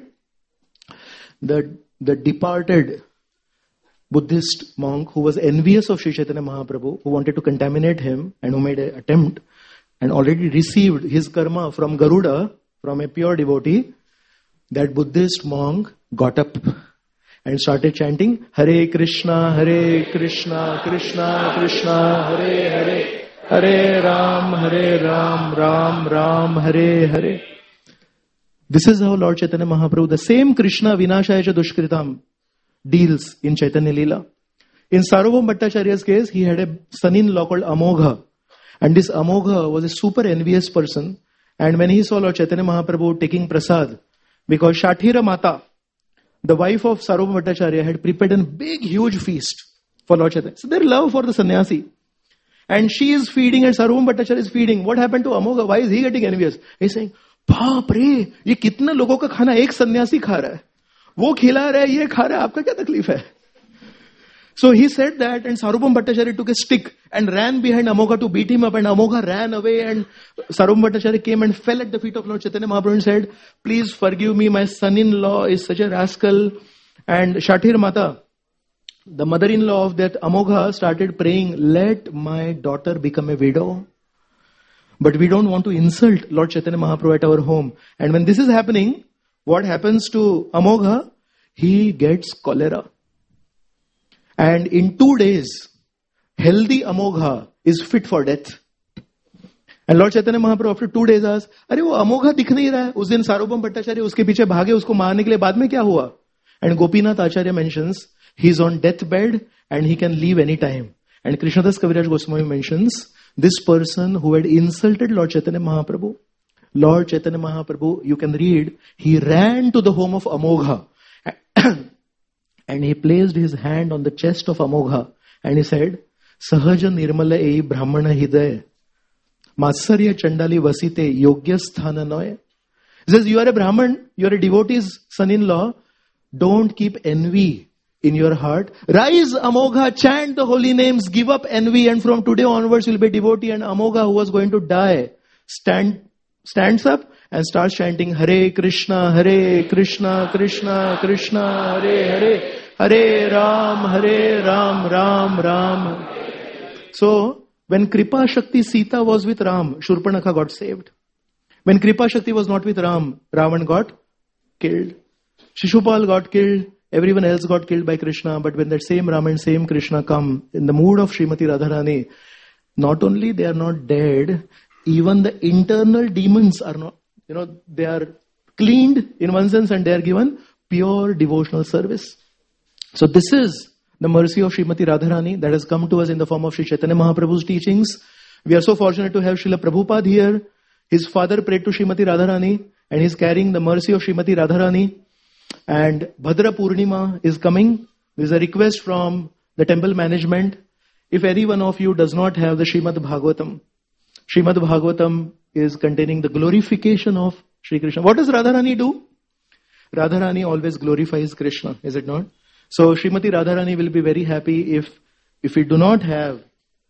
The, the departed Buddhist monk who was envious of Sri Chaitanya Mahaprabhu, who wanted to contaminate him and who made an attempt and already received his karma from Garuda, from a pure devotee, that Buddhist monk got up and started chanting Hare Krishna, Hare Krishna, Krishna Krishna, Hare Hare, Hare Ram, Hare Ram, Ram Ram, Hare Hare. This is how Lord Chaitanya Mahaprabhu, the same Krishna Vinashaya Cha Dushkritam, deals in Chaitanya Leela. In Sarvabhauma Bhattacharya's case, he had a son-in-law called Amogha. And this Amogha was a super envious person. And when he saw Lord Chaitanya Mahaprabhu taking prasad, because Shathira Mata, the wife of Sarvabhauma Bhattacharya, had prepared a big, huge feast for Lord Chaitanya. So their love for the sannyasi. And she is feeding and Sarvabhauma Bhattacharya is feeding. What happened to Amogha? Why is he getting envious? He's saying, बाप रे, ये कितने लोगों का खाना एक सन्यासी खा रहा है, वो खिला रहा है, ये खा रहा है, आपका क्या तकलीफ है? So he said that, and Sarvabhauma Bhattacharya took a stick and ran behind Amogha to beat him up, and Amogha ran away, and Sarvabhauma Bhattacharya came and fell at the feet of Lord Chaitanya Mahaprabhu and said, please forgive me, my son-in-law is such a rascal. And Shathir Mata, the mother-in-law of that Amogha, started praying, let my daughter become a widow. But we don't want to insult Lord Chaitanya Mahaprabhu at our home. And when this is happening, what happens to Amogha? He gets cholera. And in two days, healthy Amogha is fit for death. And Lord Chaitanya Mahaprabhu after two days asked, अरे वो Amogha दिख नहीं रहा है, उस दिन सार्वभौम भट्टाचार्य उसके पीछे भागे उसको मारने के लिए, बाद में क्या हुआ? And Gopinath Acharya mentions, he is on deathbed and he can leave any time. And Krishnadas Kaviraj Goswami mentions, this person who had insulted Lord Chaitanya Mahaprabhu, Lord Chaitanya Mahaprabhu, you can read, he ran to the home of Amogha and he placed his hand on the chest of Amogha and he said, Sahaja Nirmala Ei Brahmana Hidaya Matsarya Chandali Vasite Yogya Sthana Noy. He says, you are a Brahman, you are a devotee's son-in-law, don't keep envy in your heart. Rise, Amogha, chant the holy names, give up envy, and from today onwards you'll be a devotee. And Amogha, who was going to die, stand, stands up and starts chanting Hare Krishna, Hare Krishna, Krishna Krishna, Hare Hare, Hare Ram, Hare Ram, Ram Ram. So, when Kripa Shakti Sita was with Ram, Shurpanakha got saved. When Kripa Shakti was not with Ram, Ravan got killed. Shishupal got killed. Everyone else got killed by Krishna. But when that same Ram and same Krishna come in the mood of Srimati Radharani, not only they are not dead, even the internal demons are not, you know, they are cleaned in one sense and they are given pure devotional service. So this is the mercy of Srimati Radharani that has come to us in the form of Sri Chaitanya Mahaprabhu's teachings. We are so fortunate to have Srila Prabhupada here. His father prayed to Srimati Radharani and he's carrying the mercy of Srimati Radharani. And Bhadra Purnima is coming. There is a request from the temple management. If any one of you does not have the Srimad Bhagavatam, Srimad Bhagavatam is containing the glorification of Sri Krishna. What does Radharani do? Radharani always glorifies Krishna, is it not? So Srimati Radharani will be very happy if, if we do not have,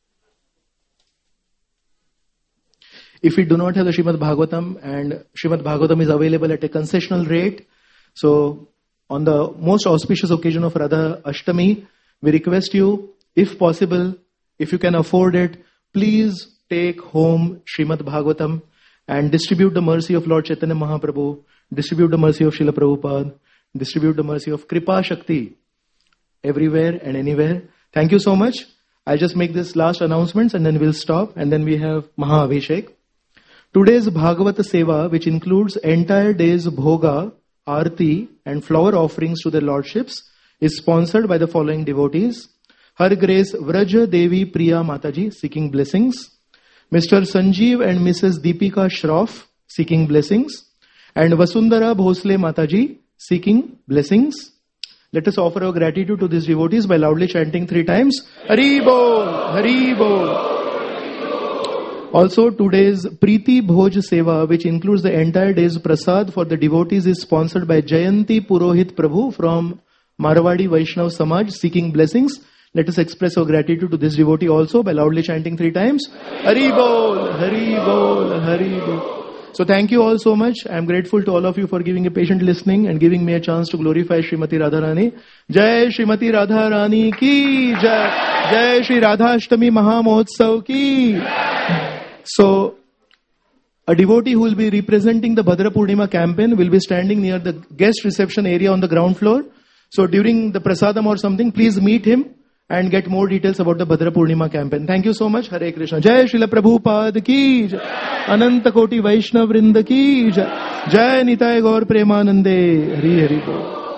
if we do not have the Srimad Bhagavatam, and Srimad Bhagavatam is available at a concessional rate. So on the most auspicious occasion of Radha Ashtami, we request you, if possible, if you can afford it, please take home Srimad Bhagavatam and distribute the mercy of Lord Chaitanya Mahaprabhu, distribute the mercy of Srila Prabhupada, distribute the mercy of Kripa Shakti everywhere and anywhere. Thank you so much. I'll just make this last announcements and then we'll stop, and then we have Maha Abhishek. Today's Bhagavata Seva, which includes entire day's Bhoga, Aarti and flower offerings to the Lordships, is sponsored by the following devotees. Her Grace Vraja Devi Priya Mataji, seeking blessings. Mister Sanjeev and Missus Deepika Shroff, seeking blessings. And Vasundhara Bhosle Mataji, seeking blessings. Let us offer our gratitude to these devotees by loudly chanting three times, Hari Bol, Hari Bol. Also, today's Preeti Bhoj Seva, which includes the entire day's prasad for the devotees, is sponsored by Jayanti Purohit Prabhu from Marwadi Vaishnav Samaj, seeking blessings. Let us express our gratitude to this devotee also by loudly chanting three times, Hari Bol, Hari Bol, Hari Bol. So thank you all so much. I am grateful to all of you for giving a patient listening and giving me a chance to glorify Srimati Radharani. Jai Srimati Radharani ki Jai. Jai Shri Radhashtami Mahamotsav ki. So, a devotee who will be representing the Bhadra Purnima campaign will be standing near the guest reception area on the ground floor. So during the prasadam or something, please meet him and get more details about the Bhadra Purnima campaign. Thank you so much. Hare Krishna. Jai Srila Prabhupada ki Jai. Ananta Koti Vaishnav Vrinda ki Jai. Jai Nitai Gaur Premanande. Hari Hari Bol.